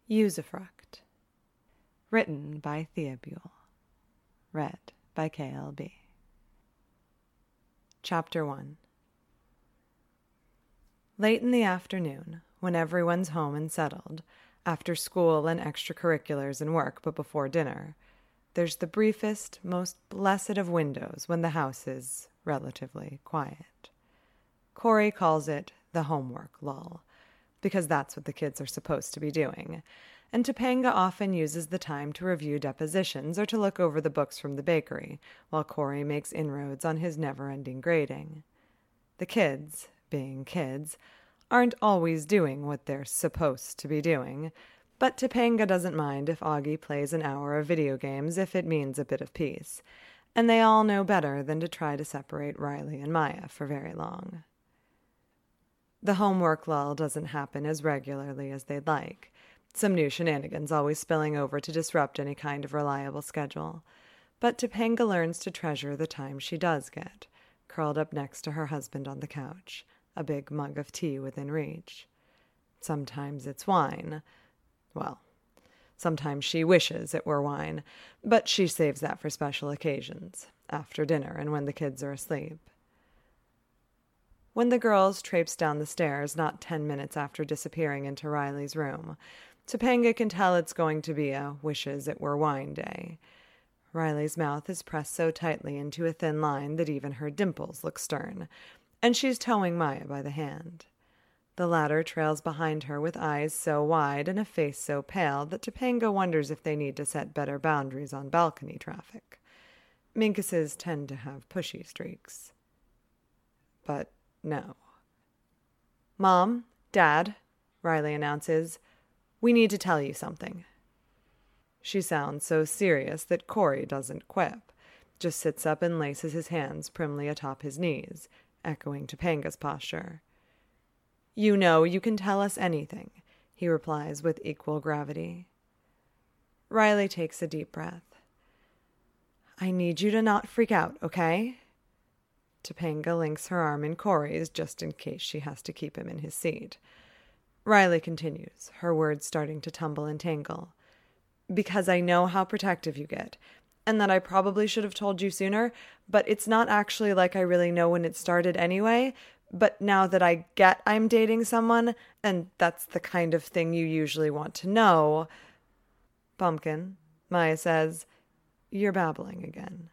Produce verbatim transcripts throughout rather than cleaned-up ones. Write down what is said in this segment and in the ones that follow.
Usufruct. Written by Thea Buell. Read by K L B. Chapter one. Late in the afternoon, when everyone's home and settled, after school and extracurriculars and work but before dinner, there's the briefest, most blessed of windows when the house is relatively quiet. Corey calls it the homework lull, because that's what the kids are supposed to be doing, and Topanga often uses the time to review depositions or to look over the books from the bakery, while Corey makes inroads on his never-ending grading. The kids, being kids, aren't always doing what they're supposed to be doing, but Topanga doesn't mind if Augie plays an hour of video games if it means a bit of peace, and they all know better than to try to separate Riley and Maya for very long. The homework lull doesn't happen as regularly as they'd like, some new shenanigans always spilling over to disrupt any kind of reliable schedule, but Topanga learns to treasure the time she does get, curled up next to her husband on the couch, a big mug of tea within reach. Sometimes it's wine. Well, sometimes she wishes it were wine, but she saves that for special occasions, after dinner and when the kids are asleep. When the girls traipse down the stairs not ten minutes after disappearing into Riley's room, Topanga can tell it's going to be a wishes-it-were-wine day. Riley's mouth is pressed so tightly into a thin line that even her dimples look stern, and she's towing Maya by the hand. The latter trails behind her with eyes so wide and a face so pale that Topanga wonders if they need to set better boundaries on balcony traffic. Minkuses tend to have pushy streaks. But no. "Mom, Dad," Riley announces, "we need to tell you something." She sounds so serious that Corey doesn't quip, just sits up and laces his hands primly atop his knees, echoing Topanga's posture. "You know you can tell us anything," he replies with equal gravity. Riley takes a deep breath. "I need you to not freak out, okay?" Topanga links her arm in Corey's just in case she has to keep him in his seat. Riley continues, her words starting to tumble and tangle. "Because I know how protective you get, and that I probably should have told you sooner, but it's not actually like I really know when it started anyway, but now that I get I'm dating someone, and that's the kind of thing you usually want to know." "Pumpkin," Maya says, "you're babbling again."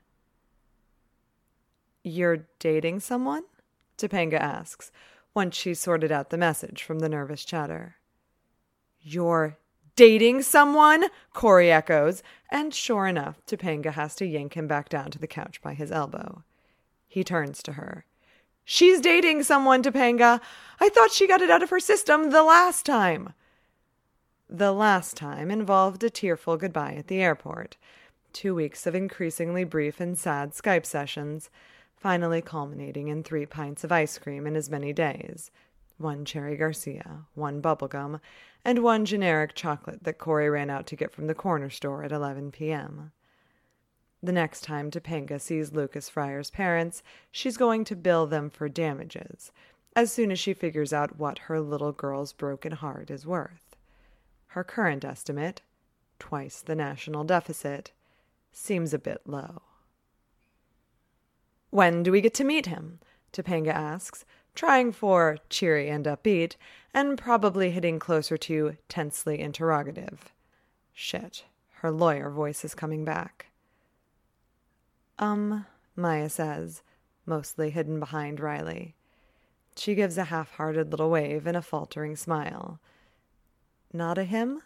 "You're dating someone?" Topanga asks, once she's sorted out the message from the nervous chatter. "You're dating someone?" Corey echoes, and sure enough, Topanga has to yank him back down to the couch by his elbow. He turns to her. "She's dating someone, Topanga! I thought she got it out of her system the last time!" The last time involved a tearful goodbye at the airport, two weeks of increasingly brief and sad Skype sessions, finally culminating in three pints of ice cream in as many days, one Cherry Garcia, one bubblegum, and one generic chocolate that Corey ran out to get from the corner store at eleven p.m. The next time Topanga sees Lucas Fryer's parents, she's going to bill them for damages, as soon as she figures out what her little girl's broken heart is worth. Her current estimate, twice the national deficit, seems a bit low. "When do we get to meet him?" Topanga asks, trying for cheery and upbeat, and probably hitting closer to tensely interrogative. Shit, her lawyer voice is coming back. Um, Maya says, mostly hidden behind Riley. She gives a half-hearted little wave and a faltering smile. "Not a him?"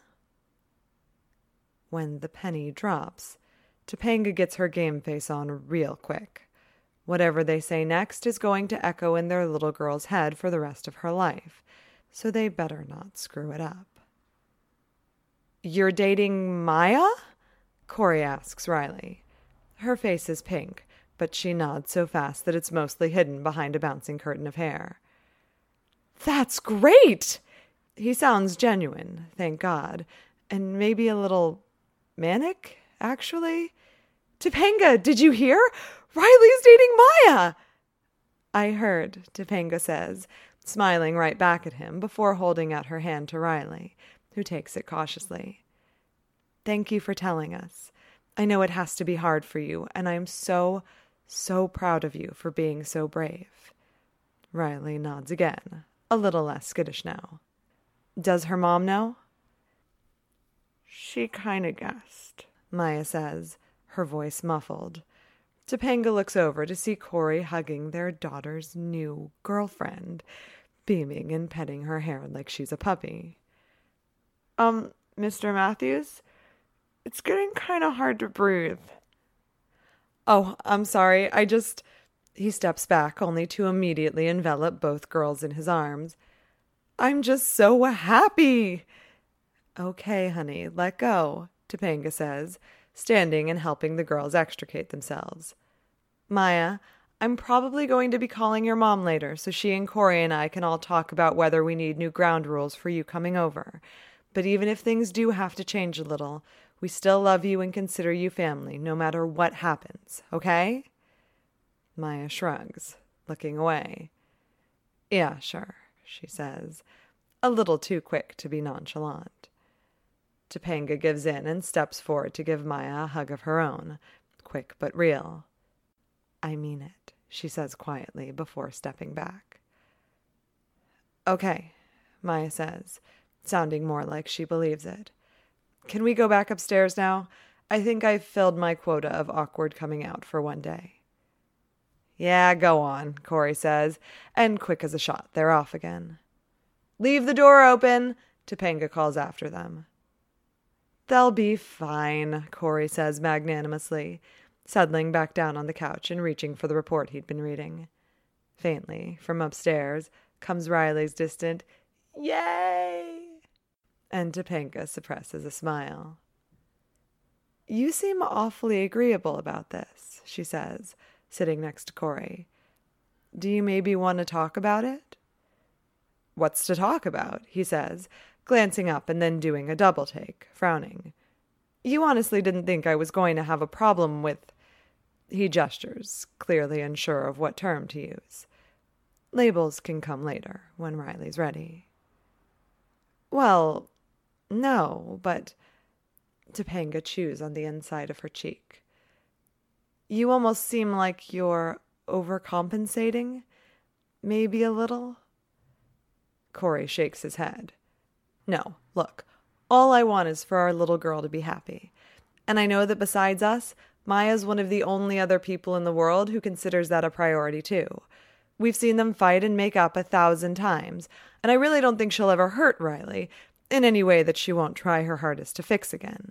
When the penny drops, Topanga gets her game face on real quick. Whatever they say next is going to echo in their little girl's head for the rest of her life, so they better not screw it up. "You're dating Maya?" Corey asks Riley. Her face is pink, but she nods so fast that it's mostly hidden behind a bouncing curtain of hair. "That's great!" He sounds genuine, thank God, and maybe a little manic, actually. "Topanga, did you hear? Riley's dating Maya!" "I heard," Topanga says, smiling right back at him before holding out her hand to Riley, who takes it cautiously. Thank you for telling us. I know it has to be hard for you, and I am so, so proud of you for being so brave. Riley nods again, a little less skittish now. Does her mom know? She kind of guessed, Maya says, her voice muffled. Topanga looks over to see Corey hugging their daughter's new girlfriend, beaming and petting her hair like she's a puppy. Um, Mister Matthews? It's getting kind of hard to breathe. Oh, I'm sorry. I just... He steps back, only to immediately envelop both girls in his arms. I'm just so happy. Okay, honey, let go, Topanga says, standing and helping the girls extricate themselves. Maya, I'm probably going to be calling your mom later, so she and Corey and I can all talk about whether we need new ground rules for you coming over. But even if things do have to change a little, we still love you and consider you family, no matter what happens, okay? Maya shrugs, looking away. Yeah, sure, she says, a little too quick to be nonchalant. Topanga gives in and steps forward to give Maya a hug of her own, quick but real. I mean it, she says quietly before stepping back. Okay, Maya says, sounding more like she believes it. Can we go back upstairs now? I think I've filled my quota of awkward coming out for one day. Yeah, go on, Corey says, and quick as a shot, they're off again. Leave the door open, Topanga calls after them. They'll be fine, Corey says magnanimously, settling back down on the couch and reaching for the report he'd been reading. Faintly, from upstairs, comes Riley's distant, Yay! And Topanga suppresses a smile. You seem awfully agreeable about this, she says, sitting next to Corey. Do you maybe want to talk about it? What's to talk about? He says, glancing up and then doing a double take, frowning. You honestly didn't think I was going to have a problem with... He gestures, clearly unsure of what term to use. Labels can come later, when Riley's ready. Well, no, but... Topanga chews on the inside of her cheek. You almost seem like you're overcompensating. Maybe a little? Corey shakes his head. No, look, all I want is for our little girl to be happy. And I know that besides us, Maya's one of the only other people in the world who considers that a priority too. We've seen them fight and make up a thousand times, and I really don't think she'll ever hurt Riley in any way that she won't try her hardest to fix again.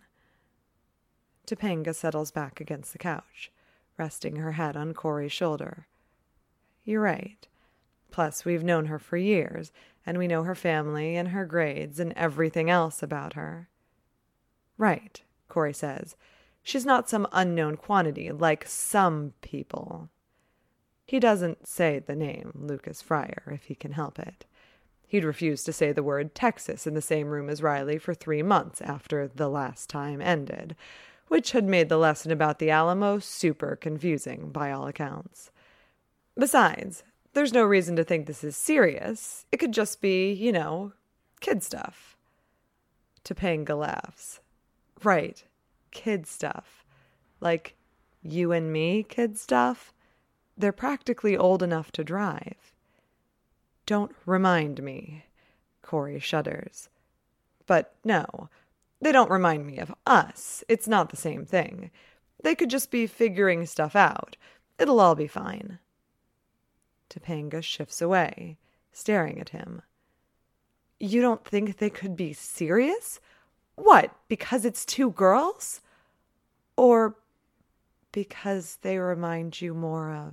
Topanga settles back against the couch, resting her head on Corey's shoulder. You're right. Plus, we've known her for years, and we know her family and her grades and everything else about her. Right, Corey says. She's not some unknown quantity like some people. He doesn't say the name Lucas Fryer if he can help it. He'd refused to say the word Texas in the same room as Riley for three months after the last time ended, which had made the lesson about the Alamo super confusing by all accounts. Besides, there's no reason to think this is serious. It could just be, you know, kid stuff. Topanga laughs. Right, kid stuff. Like you and me kid stuff? They're practically old enough to drive. Don't remind me, Corey shudders. But no, they don't remind me of us. It's not the same thing. They could just be figuring stuff out. It'll all be fine. Topanga shifts away, staring at him. You don't think they could be serious? What, because it's two girls? Or because they remind you more of...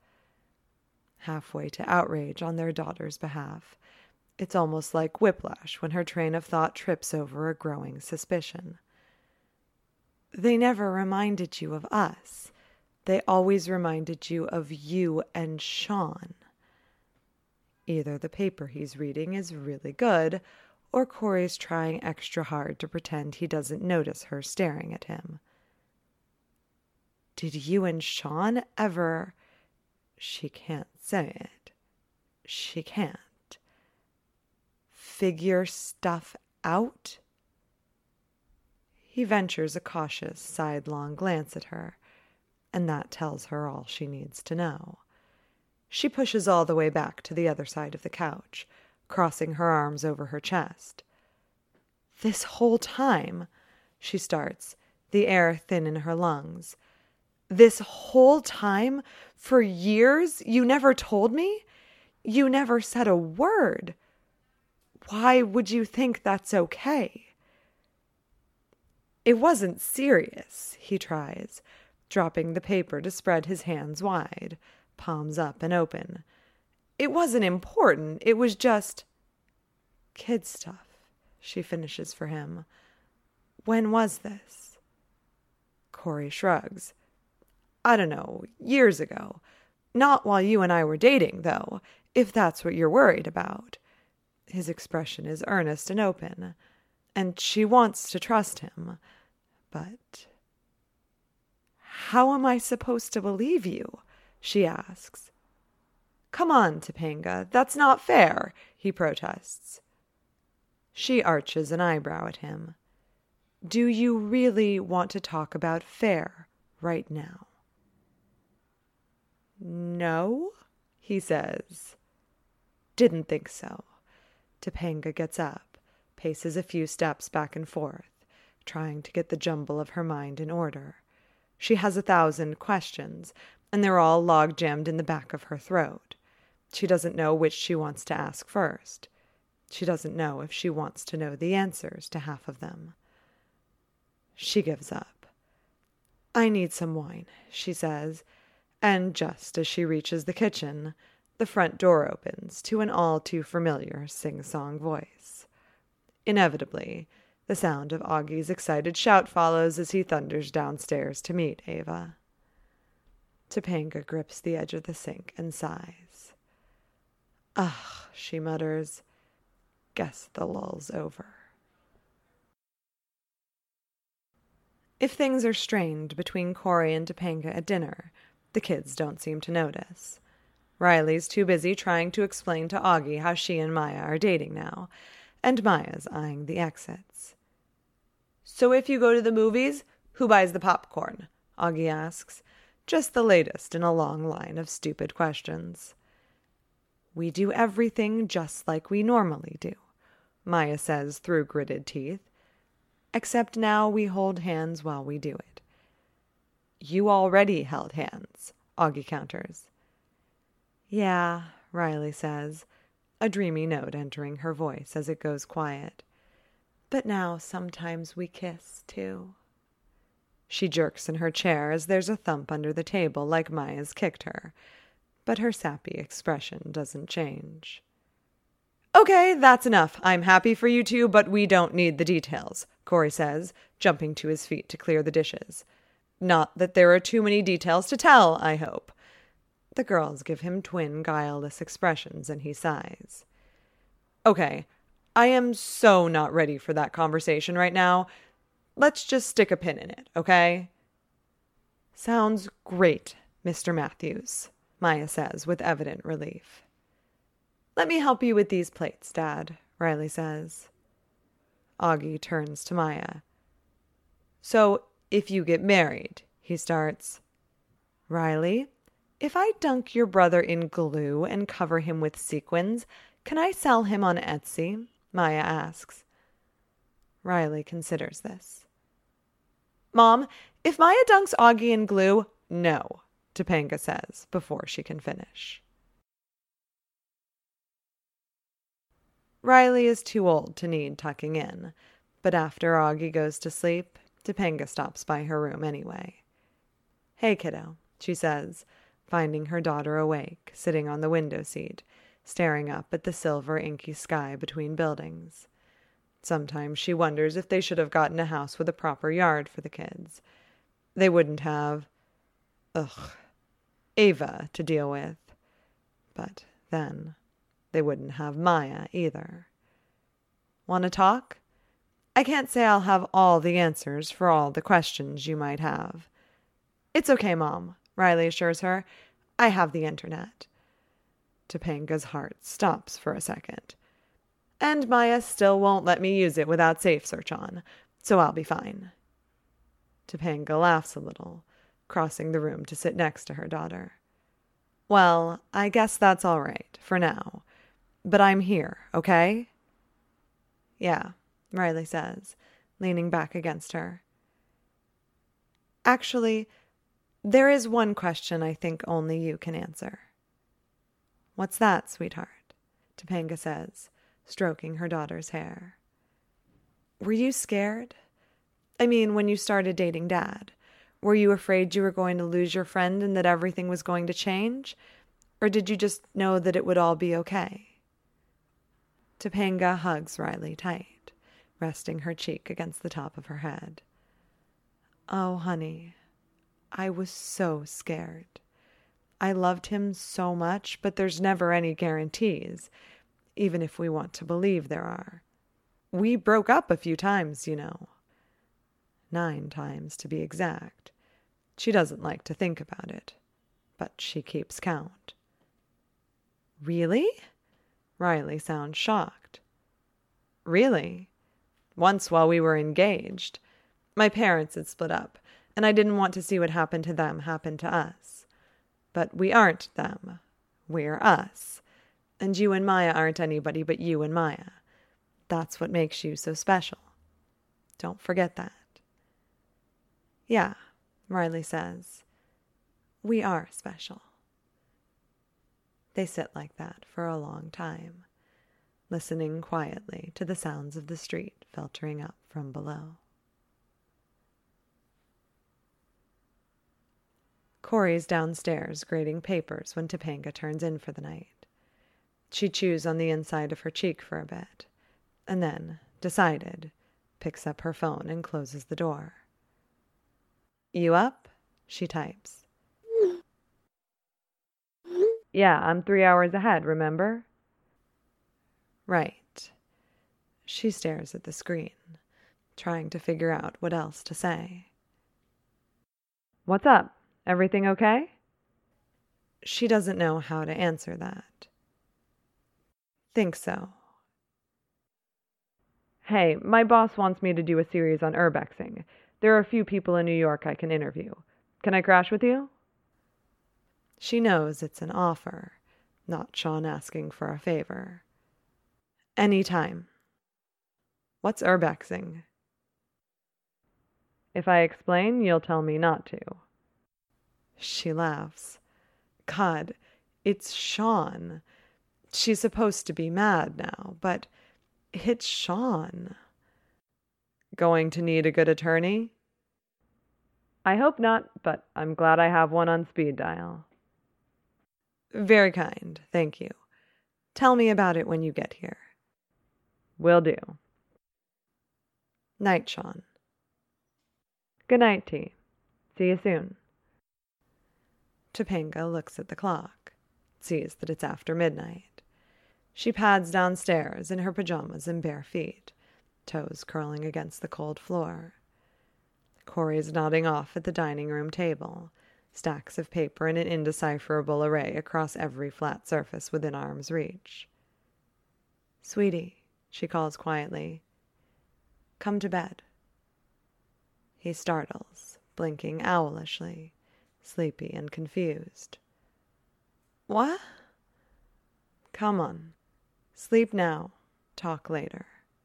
Halfway to outrage on their daughter's behalf. It's almost like whiplash when her train of thought trips over a growing suspicion. They never reminded you of us. They always reminded you of you and Sean. Either the paper he's reading is really good, or Corey's trying extra hard to pretend he doesn't notice her staring at him. Did you and Sean ever... She can't say it. She can't. Figure stuff Out? He ventures a cautious, sidelong glance at her, and that tells her all she needs to know. She pushes all the way back to the other side of the couch, crossing her arms over her chest. This whole time, she starts, the air thin in her lungs. This whole time, for years, you never told me? You never said a word. Why would you think that's okay? It wasn't serious, he tries, dropping the paper to spread his hands wide, palms up and open. It wasn't important. It was just kid stuff, she finishes for him. When was this? Corey shrugs. I don't know, years ago. Not while you and I were dating, though, if that's what you're worried about. His expression is earnest and open, and she wants to trust him. But how am I supposed to believe you? She asks. Come on, Topanga, that's not fair, he protests. She arches an eyebrow at him. Do you really want to talk about fair right now? No, he says. Didn't think so. Topanga gets up, paces a few steps back and forth, trying to get the jumble of her mind in order. She has a thousand questions, and they're all log-jammed in the back of her throat. She doesn't know which she wants to ask first. She doesn't know if she wants to know the answers to half of them. She gives up. I need some wine, she says, and just as she reaches the kitchen, the front door opens to an all-too-familiar sing-song voice. Inevitably, the sound of Augie's excited shout follows as he thunders downstairs to meet Ava. Topanga grips the edge of the sink and sighs. Ugh, she mutters. Guess the lull's over. If things are strained between Corey and Topanga at dinner, the kids don't seem to notice. Riley's too busy trying to explain to Augie how she and Maya are dating now, and Maya's eyeing the exits. So if you go to the movies, who buys the popcorn? Augie asks, just the latest in a long line of stupid questions. We do everything just like we normally do, Maya says through gritted teeth. Except now we hold hands while we do it. You already held hands, Augie counters. Yeah, Riley says, a dreamy note entering her voice as it goes quiet. But now sometimes we kiss, too. She jerks in her chair as there's a thump under the table like Maya's kicked her, but her sappy expression doesn't change. Okay, that's enough. I'm happy for you two, but we don't need the details, Corey says, jumping to his feet to clear the dishes. Not that there are too many details to tell, I hope. The girls give him twin guileless expressions, and he sighs. Okay, I am so not ready for that conversation right now. Let's just stick a pin in it, okay? Sounds great, Mister Matthews, Maya says with evident relief. Let me help you with these plates, Dad, Riley says. Augie turns to Maya. So, if you get married, he starts. Riley, if I dunk your brother in glue and cover him with sequins, can I sell him on Etsy? Maya asks. Riley considers this. Mom, if Maya dunks Augie in glue, no, Topanga says before she can finish. Riley is too old to need tucking in, but after Augie goes to sleep, Topanga stops by her room anyway. Hey, kiddo, she says, finding her daughter awake, sitting on the window seat, staring up at the silver inky sky between buildings. Sometimes she wonders if they should have gotten a house with a proper yard for the kids. They wouldn't have, ugh, Ava to deal with. But then they wouldn't have Maya either. Want to talk? I can't say I'll have all the answers for all the questions you might have. It's okay, Mom, Riley assures her. I have the internet. Topanga's heart stops for a second. And Maya still won't let me use it without Safe Search on, so I'll be fine. Topanga laughs a little, crossing the room to sit next to her daughter. Well, I guess that's all right, for now. But I'm here, okay? Yeah, Riley says, leaning back against her. Actually, there is one question I think only you can answer. What's that, sweetheart? Topanga says, stroking her daughter's hair. Were you scared? I mean, when you started dating Dad, were you afraid you were going to lose your friend and that everything was going to change? Or did you just know that it would all be okay? Topanga hugs Riley tight, resting her cheek against the top of her head. Oh, honey, I was so scared. I loved him so much, but there's never any guarantees, even if we want to believe there are. We broke up a few times, you know. Nine times, to be exact. She doesn't like to think about it, but she keeps count. Really? Riley sounds shocked. Really? Once while we were engaged. My parents had split up, and I didn't want to see what happened to them happen to us. But we aren't them. We're us. And you and Maya aren't anybody but you and Maya. That's what makes you so special. Don't forget that. Yeah, Riley says. We are special. They sit like that for a long time, listening quietly to the sounds of the street filtering up from below. Corey's downstairs grading papers when Topanga turns in for the night. She chews on the inside of her cheek for a bit, and then, decided, picks up her phone and closes the door. You up? She types. Yeah, I'm three hours ahead, remember? Right. She stares at the screen, trying to figure out what else to say. What's up? Everything okay? She doesn't know how to answer that. Think so. Hey, my boss wants me to do a series on urbexing. There are a few people in New York I can interview. Can I crash with you? She knows it's an offer, not Sean asking for a favor. Anytime. What's urbexing? If I explain, you'll tell me not to. She laughs. God, it's Sean. She's supposed to be mad now, but it's Sean. Going to need a good attorney? I hope not, but I'm glad I have one on speed dial. Very kind, thank you. Tell me about it when you get here. Will do. Night, Sean. Good night, T. See you soon. Topanga looks at the clock, sees that it's after midnight. She pads downstairs in her pajamas and bare feet, toes curling against the cold floor. Corey's nodding off at the dining room table, stacks of paper in an indecipherable array across every flat surface within arm's reach. Sweetie, she calls quietly, come to bed. He startles, blinking owlishly, sleepy and confused. What? Come on. Sleep now. Talk later.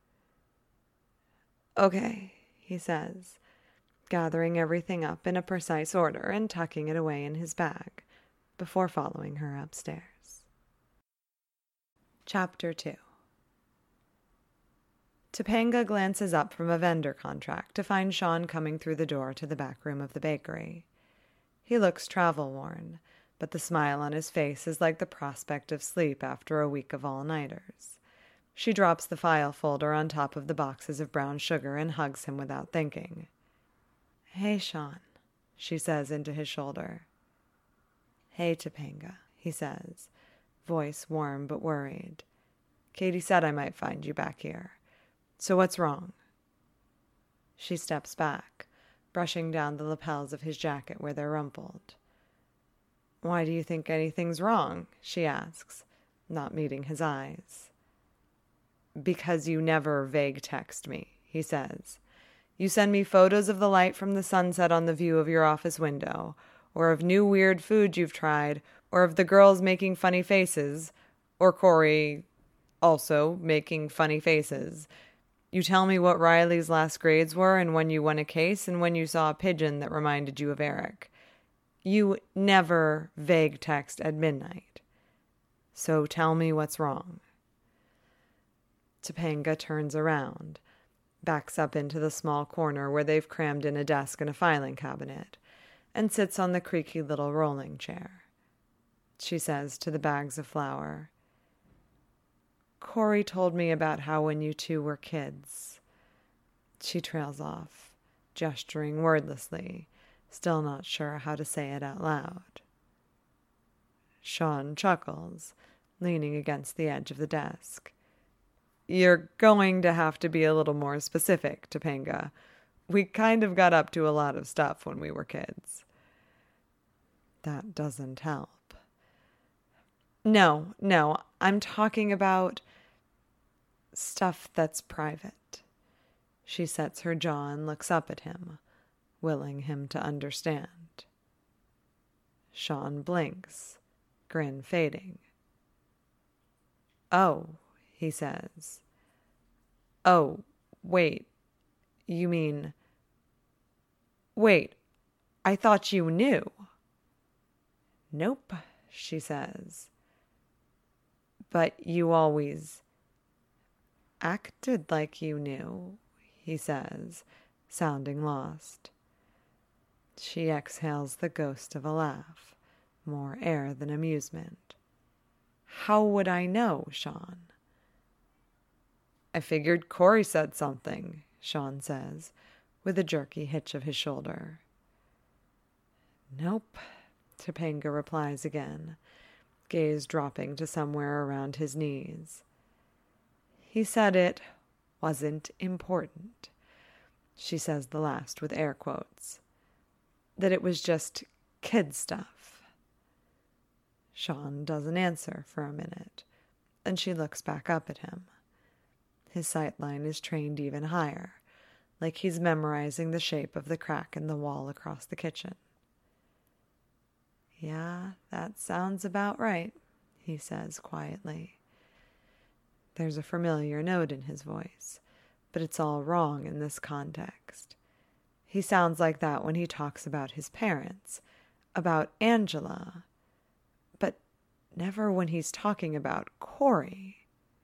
Okay, he says, gathering everything up in a precise order and tucking it away in his bag before following her upstairs. Chapter two. Topanga glances up from a vendor contract to find Sean coming through the door to the back room of the bakery. He looks travel-worn, but the smile on his face is like the prospect of sleep after a week of all-nighters. She drops the file folder on top of the boxes of brown sugar and hugs him without thinking. Hey, Sean, she says into his shoulder. Hey, Topanga, he says, voice warm but worried. Katie said I might find you back here. So what's wrong? She steps back, brushing down the lapels of his jacket where they're rumpled. Why do you think anything's wrong? She asks, not meeting his eyes. Because you never vague text me, he says. You send me photos of the light from the sunset on the view of your office window, or of new weird food you've tried, or of the girls making funny faces, or Corey also making funny faces. You tell me what Riley's last grades were and when you won a case and when you saw a pigeon that reminded you of Eric. You never vague text at midnight. So tell me what's wrong. Topanga turns around, backs up into the small corner where they've crammed in a desk and a filing cabinet, and sits on the creaky little rolling chair. She says to the bags of flour, Corey told me about how when you two were kids. She trails off, gesturing wordlessly, still not sure how to say it out loud. Sean chuckles, leaning against the edge of the desk. You're going to have to be a little more specific, Topanga. We kind of got up to a lot of stuff when we were kids. That doesn't help. No, no, I'm talking about stuff that's private. She sets her jaw and looks up at him, willing him to understand. Sean blinks, grin fading. Oh, he says. Oh, wait, you mean... Wait, I thought you knew. Nope, she says. But you always acted like you knew, he says, sounding lost. She exhales the ghost of a laugh, more air than amusement. How would I know, Sean? I figured Corey said something, Sean says, with a jerky hitch of his shoulder. Nope, Topanga replies again, gaze dropping to somewhere around his knees. He said it wasn't important. She says the last with air quotes. That it was just kid stuff. Sean doesn't answer for a minute, and she looks back up at him. His sightline is trained even higher, like he's memorizing the shape of the crack in the wall across the kitchen. Yeah, that sounds about right, he says quietly. There's a familiar note in his voice, but it's all wrong in this context. He sounds like that when he talks about his parents, about Angela, but never when he's talking about Corey.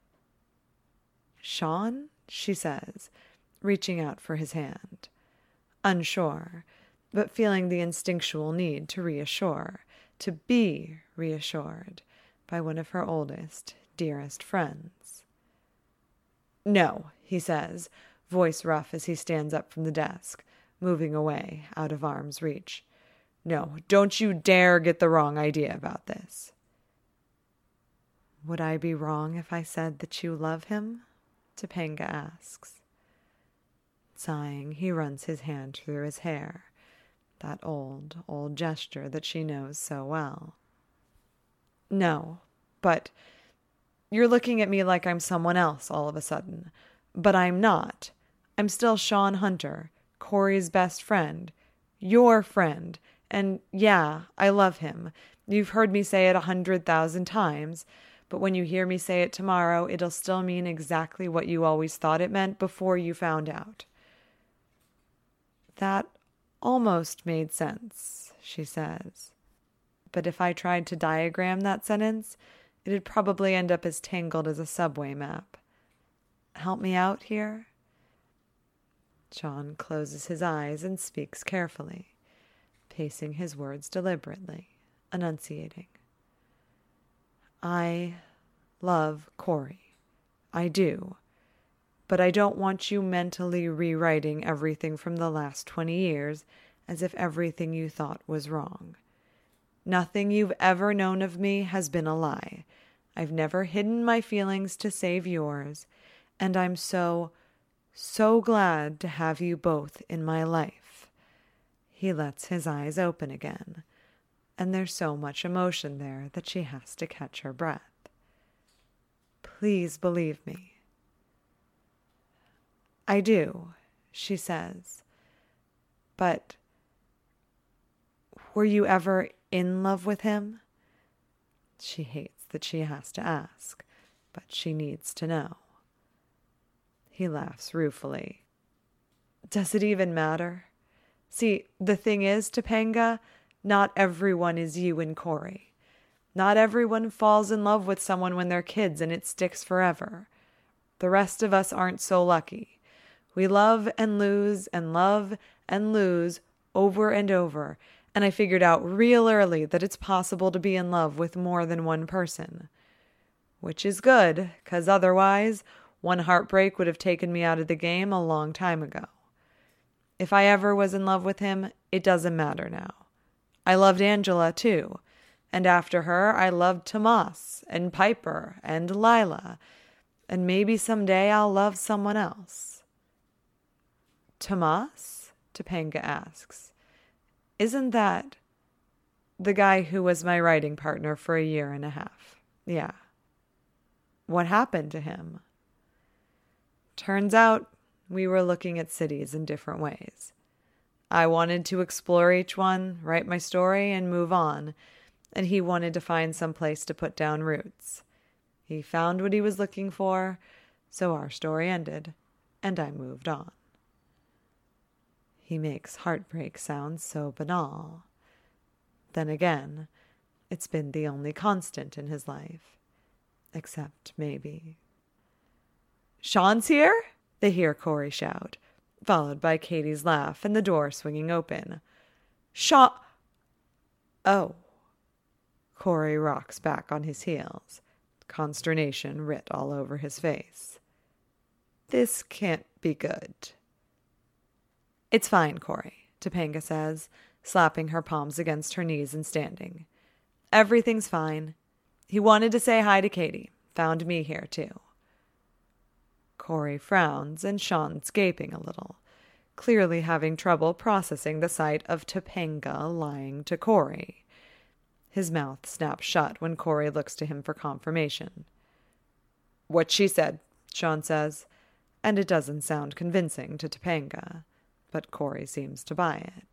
Sean, she says, reaching out for his hand, unsure, but feeling the instinctual need to reassure, to be reassured by one of her oldest, dearest friends. No, he says, voice rough as he stands up from the desk, moving away, out of arm's reach. No, don't you dare get the wrong idea about this. Would I be wrong if I said that you love him? Topanga asks. Sighing, he runs his hand through his hair, that old, old gesture that she knows so well. No, but you're looking at me like I'm someone else all of a sudden. But I'm not. I'm still Sean Hunter, Corey's best friend, your friend, and yeah, I love him. You've heard me say it a hundred thousand times, but when you hear me say it tomorrow, it'll still mean exactly what you always thought it meant before you found out. That almost made sense, she says. But if I tried to diagram that sentence, it'd probably end up as tangled as a subway map. Help me out here? Sean closes his eyes and speaks carefully, pacing his words deliberately, enunciating. I love Corey. I do. But I don't want you mentally rewriting everything from the last twenty years as if everything you thought was wrong. Nothing you've ever known of me has been a lie. I've never hidden my feelings to save yours, and I'm so, so glad to have you both in my life. He lets his eyes open again, and there's so much emotion there that she has to catch her breath. Please believe me. I do, she says. But were you ever in love with him? She hates that she has to ask, but she needs to know. He laughs ruefully. Does it even matter? See, the thing is, Topanga, not everyone is you and Corey. Not everyone falls in love with someone when they're kids and it sticks forever. The rest of us aren't so lucky. We love and lose and love and lose over and over, and I figured out real early that it's possible to be in love with more than one person. Which is good, 'cause otherwise, one heartbreak would have taken me out of the game a long time ago. If I ever was in love with him, it doesn't matter now. I loved Angela, too, and after her, I loved Tomas and Piper and Lila, and maybe someday I'll love someone else. Tomas? Topanga asks. Isn't that the guy who was my writing partner for a year and a half? Yeah. What happened to him? Turns out we were looking at cities in different ways. I wanted to explore each one, write my story, and move on, and he wanted to find some place to put down roots. He found what he was looking for, so our story ended, and I moved on. He makes heartbreak sound so banal. Then again, it's been the only constant in his life. Except maybe. Sean's here? They hear Corey shout, followed by Katie's laugh and the door swinging open. Sean! Oh. Corey rocks back on his heels, consternation writ all over his face. This can't be good. It's fine, Corey, Topanga says, slapping her palms against her knees and standing. Everything's fine. He wanted to say hi to Katie. Found me here, too. Corey frowns, and Sean's gaping a little, clearly having trouble processing the sight of Topanga lying to Corey. His mouth snaps shut when Corey looks to him for confirmation. What she said, Sean says, and it doesn't sound convincing to Topanga, but Corey seems to buy it.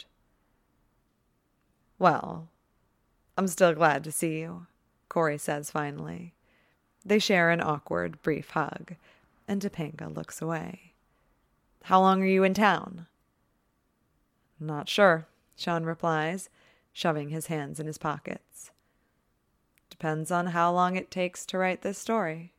Well, I'm still glad to see you, Corey says finally. They share an awkward, brief hug, and Topanga looks away. How long are you in town? Not sure, Sean replies, shoving his hands in his pockets. Depends on how long it takes to write this story.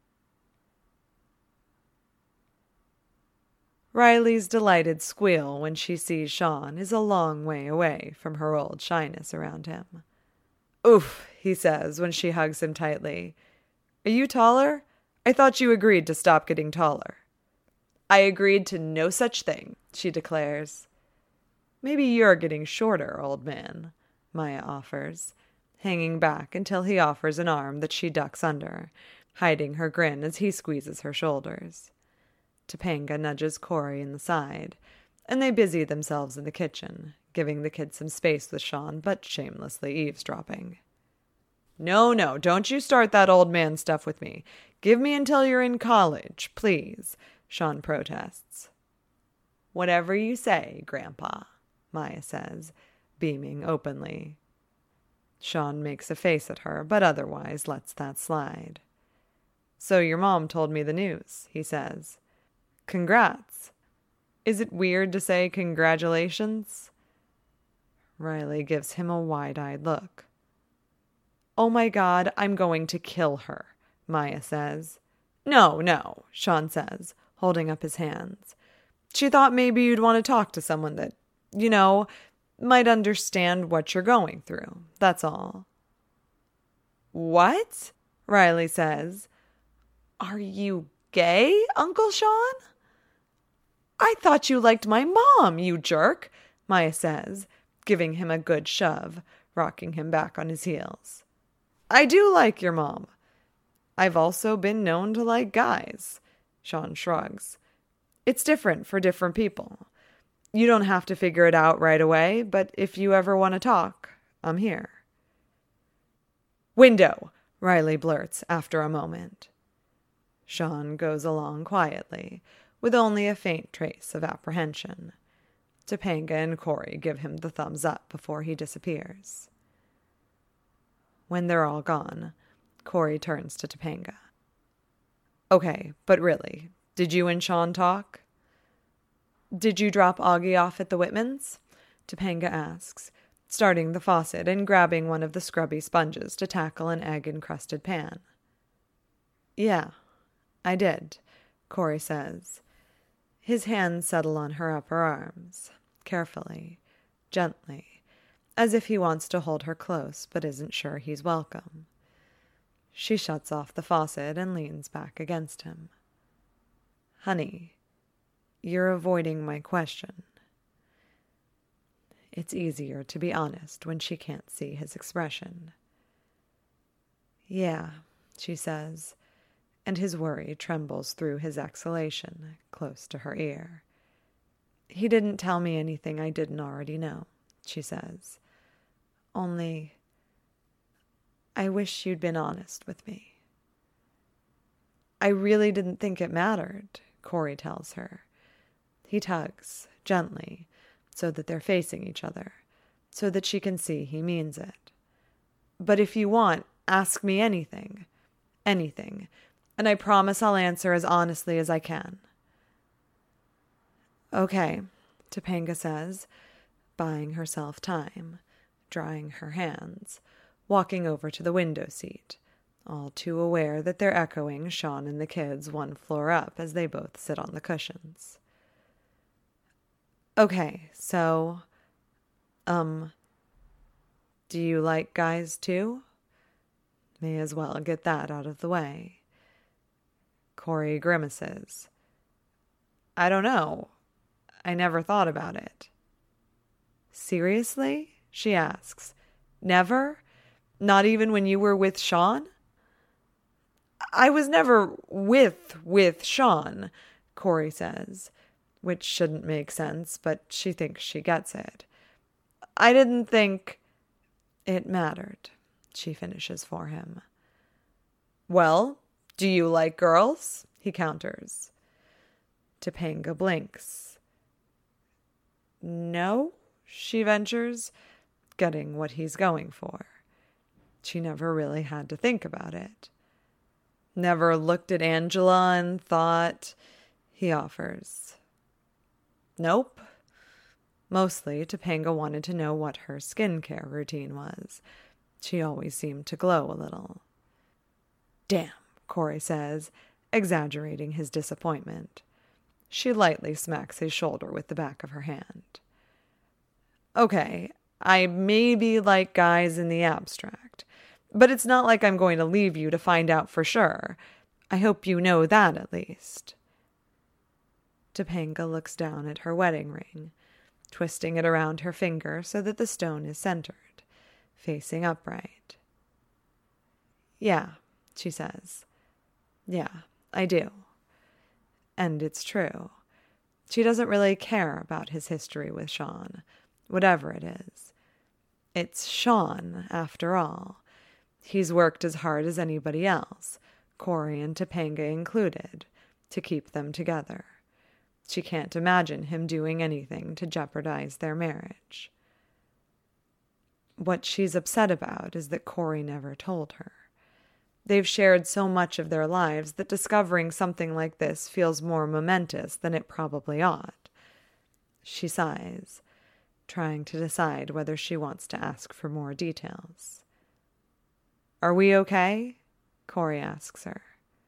Riley's delighted squeal when she sees Sean is a long way away from her old shyness around him. Oof, he says when she hugs him tightly. Are you taller? I thought you agreed to stop getting taller. I agreed to no such thing, she declares. Maybe you're getting shorter, old man, Maya offers, hanging back until he offers an arm that she ducks under, hiding her grin as he squeezes her shoulders. Topanga nudges Corey in the side, and they busy themselves in the kitchen, giving the kids some space with Sean, but shamelessly eavesdropping. No, no, don't you start that old man stuff with me. Give me until you're in college, please, Sean protests. Whatever you say, Grandpa, Maya says, beaming openly. Sean makes a face at her, but otherwise lets that slide. So your mom told me the news, he says. Congrats. Is it weird to say congratulations? Riley gives him a wide-eyed look. Oh my God, I'm going to kill her, Maya says. No, no, Sean says, holding up his hands. She thought maybe you'd want to talk to someone that, you know, might understand what you're going through. That's all. What? Riley says. Are you gay, Uncle Sean? I thought you liked my mom, you jerk, Maya says, giving him a good shove, rocking him back on his heels. I do like your mom. I've also been known to like guys, Sean shrugs. It's different for different people. You don't have to figure it out right away, but if you ever want to talk, I'm here. Window, Riley blurts after a moment. Sean goes along quietly, with only a faint trace of apprehension. Topanga and Corey give him the thumbs up before he disappears. When they're all gone, Corey turns to Topanga. Okay, but really, did you and Sean talk? Did you drop Augie off at the Whitmans? Topanga asks, starting the faucet and grabbing one of the scrubby sponges to tackle an egg-encrusted pan. Yeah, I did, Corey says. His hands settle on her upper arms, carefully, gently, as if he wants to hold her close but isn't sure he's welcome. She shuts off the faucet and leans back against him. Honey, you're avoiding my question. It's easier to be honest when she can't see his expression. Yeah, she says, and his worry trembles through his exhalation, close to her ear. He didn't tell me anything I didn't already know, she says. Only, I wish you'd been honest with me. I really didn't think it mattered, Corey tells her. He tugs, gently, so that they're facing each other, so that she can see he means it. But if you want, ask me anything. Anything. And I promise I'll answer as honestly as I can. Okay, Topanga says, buying herself time, drying her hands, walking over to the window seat, all too aware that they're echoing Sean and the kids one floor up as they both sit on the cushions. Okay, so, um, do you like guys too? May as well get that out of the way. Corey grimaces. I don't know. I never thought about it. Seriously? She asks. Never? Not even when you were with Sean? I was never with, with Sean, Corey says, which shouldn't make sense, but she thinks she gets it. I didn't think it mattered, she finishes for him. Well, do you like girls? He counters. Topanga blinks. No, she ventures, getting what he's going for. She never really had to think about it. Never looked at Angela and thought, he offers. Nope. Mostly, Topanga wanted to know what her skincare routine was. She always seemed to glow a little. Damn, Corey says, exaggerating his disappointment. She lightly smacks his shoulder with the back of her hand. Okay, I maybe like guys in the abstract, but it's not like I'm going to leave you to find out for sure. I hope you know that at least. Topanga looks down at her wedding ring, twisting it around her finger so that the stone is centered, facing upright. Yeah, she says. Yeah, I do. And it's true. She doesn't really care about his history with Sean, whatever it is. It's Sean, after all. He's worked as hard as anybody else, Corey and Topanga included, to keep them together. She can't imagine him doing anything to jeopardize their marriage. What she's upset about is that Corey never told her. They've shared so much of their lives that discovering something like this feels more momentous than it probably ought. She sighs, trying to decide whether she wants to ask for more details. Are we okay? Corey asks her.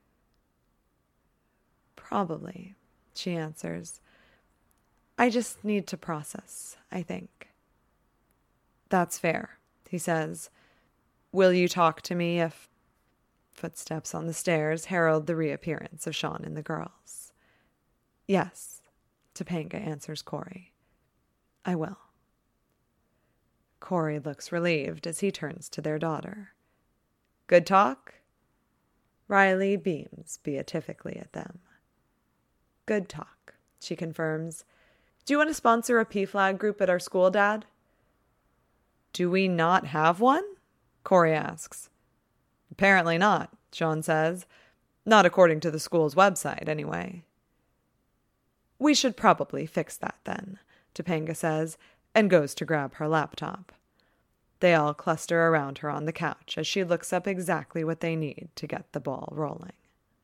Probably, she answers. I just need to process, I think. That's fair, he says. Will you talk to me if... Footsteps on the stairs herald the reappearance of Sean and the girls. Yes, Topanga answers Corey. I will. Corey looks relieved as he turns to their daughter. Good talk? Riley beams beatifically at them. Good talk, she confirms. Do you want to sponsor a P FLAG group at our school, Dad? Do we not have one? Corey asks. Apparently not, Sean says. Not according to the school's website, anyway. We should probably fix that then, Topanga says, and goes to grab her laptop. They all cluster around her on the couch as she looks up exactly what they need to get the ball rolling.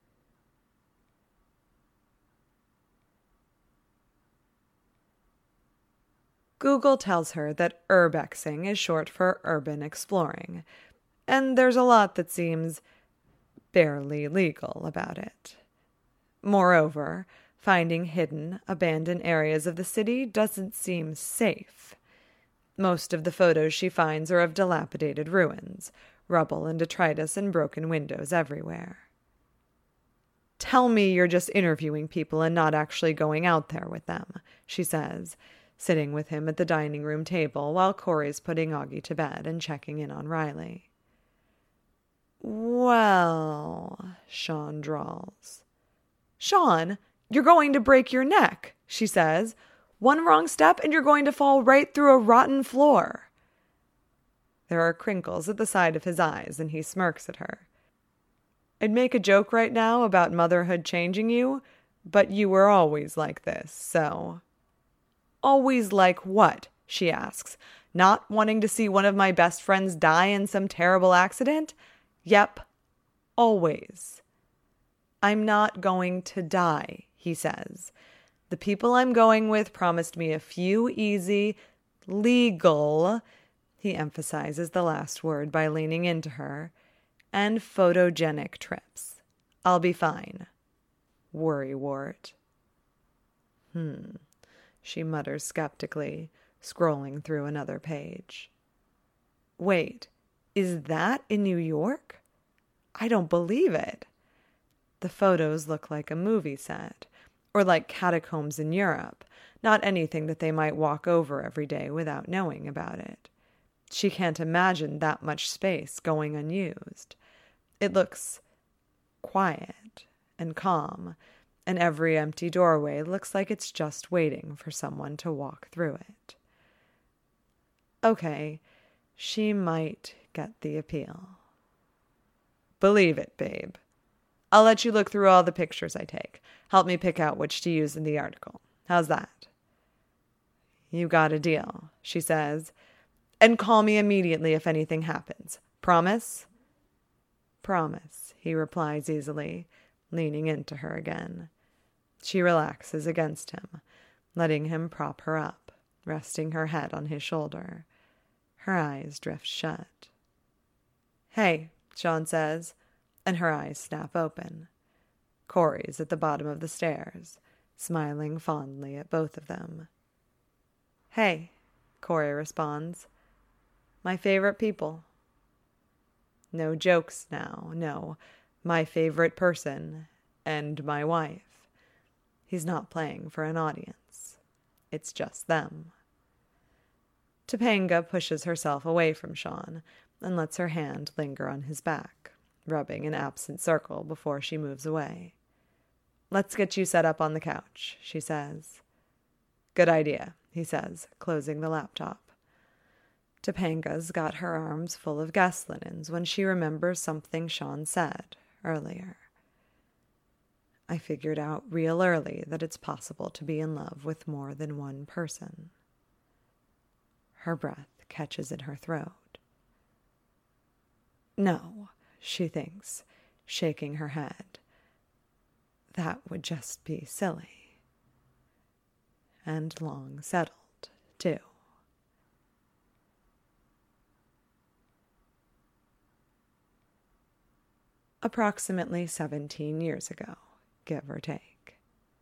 Google tells her that urbexing is short for urban exploring, and there's a lot that seems barely legal about it. Moreover, finding hidden, abandoned areas of the city doesn't seem safe. Most of the photos she finds are of dilapidated ruins, rubble and detritus and broken windows everywhere. "Tell me you're just interviewing people and not actually going out there with them," she says, sitting with him at the dining room table while Corey's putting Augie to bed and checking in on Riley. "Well," Sean drawls. "Sean, you're going to break your neck," she says. "One wrong step and you're going to fall right through a rotten floor." There are crinkles at the side of his eyes, and he smirks at her. "I'd make a joke right now about motherhood changing you, but you were always like this, so..." "Always like what?" she asks. "Not wanting to see one of my best friends die in some terrible accident?" "Yep, always." "I'm not going to die," he says. "The people I'm going with promised me a few easy, legal," he emphasizes the last word by leaning into her, "and photogenic trips. I'll be fine. Worrywart." Hmm, she mutters skeptically, scrolling through another page. "Wait, is that in New York? I don't believe it." The photos look like a movie set, or like catacombs in Europe, not anything that they might walk over every day without knowing about it. She can't imagine that much space going unused. It looks quiet and calm, and every empty doorway looks like it's just waiting for someone to walk through it. Okay, she might get the appeal. "Believe it, babe. I'll let you look through all the pictures I take. Help me pick out which to use in the article. How's that?" "You got a deal," she says. "And call me immediately if anything happens. Promise?" "Promise," he replies easily, leaning into her again. She relaxes against him, letting him prop her up, resting her head on his shoulder. Her eyes drift shut. "Hey," Sean says, and her eyes snap open. Corey's at the bottom of the stairs, smiling fondly at both of them. "Hey," Corey responds. "My favorite people." No jokes now, no. My favorite person and my wife. He's not playing for an audience. It's just them. Topanga pushes herself away from Sean and lets her hand linger on his back, rubbing an absent circle before she moves away. "Let's get you set up on the couch," she says. "Good idea," he says, closing the laptop. Topanga's got her arms full of guest linens when she remembers something Sean said earlier. "I figured out real early that it's possible to be in love with more than one person." Her breath catches in her throat. "No," she thinks, shaking her head. "That would just be silly." And long settled, too. Approximately seventeen years ago, give or take.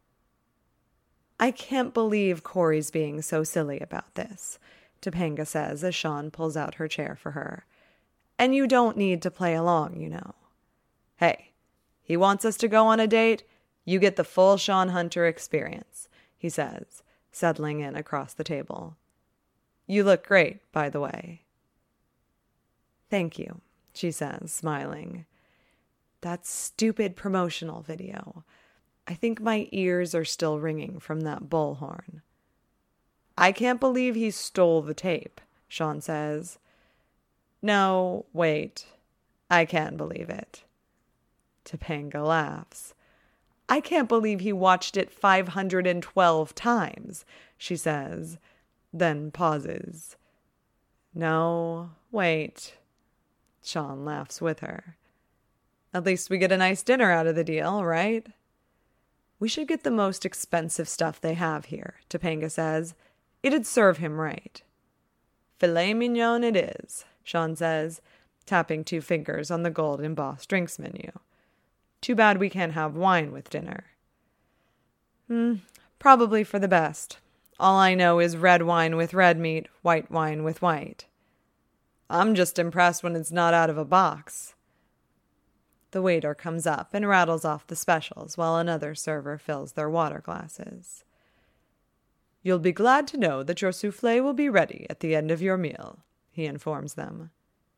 "I can't believe Corey's being so silly about this," Topanga says as Sean pulls out her chair for her. "And you don't need to play along, you know." "Hey, he wants us to go on a date? You get the full Sean Hunter experience," he says, settling in across the table. "You look great, by the way." "Thank you," she says, smiling. "That stupid promotional video. I think my ears are still ringing from that bullhorn." "I can't believe he stole the tape," Sean says. "No, wait. I can believe it." Topanga laughs. I can't believe he watched it five hundred twelve times, she says, then pauses. No, wait. Sean laughs with her. At least we get a nice dinner out of the deal, right? We should get the most expensive stuff they have here, Topanga says. It'd serve him right. Filet mignon it is, Sean says, tapping two fingers on the gold embossed drinks menu. Too bad we can't have wine with dinner. Hmm, probably for the best. All I know is red wine with red meat, white wine with white. I'm just impressed when it's not out of a box. The waiter comes up and rattles off the specials while another server fills their water glasses. You'll be glad to know that your soufflé will be ready at the end of your meal, he informs them.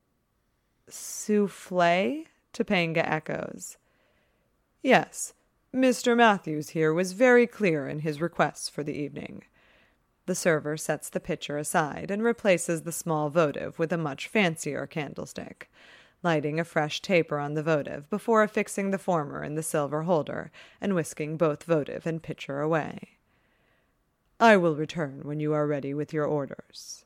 Soufflé? Topanga echoes. Yes, Mister Matthews here was very clear in his requests for the evening. The server sets the pitcher aside and replaces the small votive with a much fancier candlestick, lighting a fresh taper on the votive before affixing the former in the silver holder and whisking both votive and pitcher away. I will return when you are ready with your orders.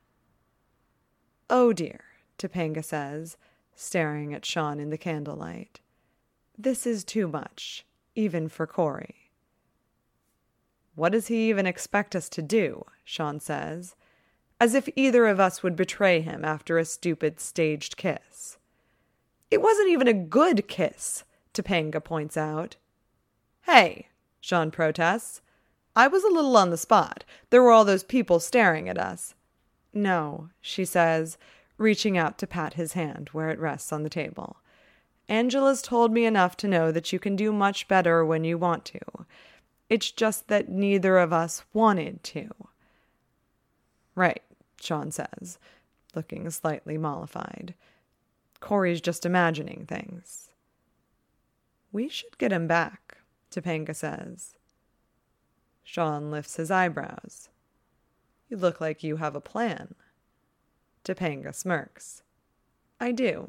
Oh dear, Topanga says, staring at Sean in the candlelight. This is too much, even for Corey. What does he even expect us to do? Sean says, as if either of us would betray him after a stupid staged kiss. It wasn't even a good kiss, Topanga points out. Hey, Sean protests. I was a little on the spot. There were all those people staring at us. No, she says, reaching out to pat his hand where it rests on the table. Angela's told me enough to know that you can do much better when you want to. It's just that neither of us wanted to. Right, Sean says, looking slightly mollified. Corey's just imagining things. We should get him back, Topanga says. Sean lifts his eyebrows. You look like you have a plan. Topanga smirks. I do.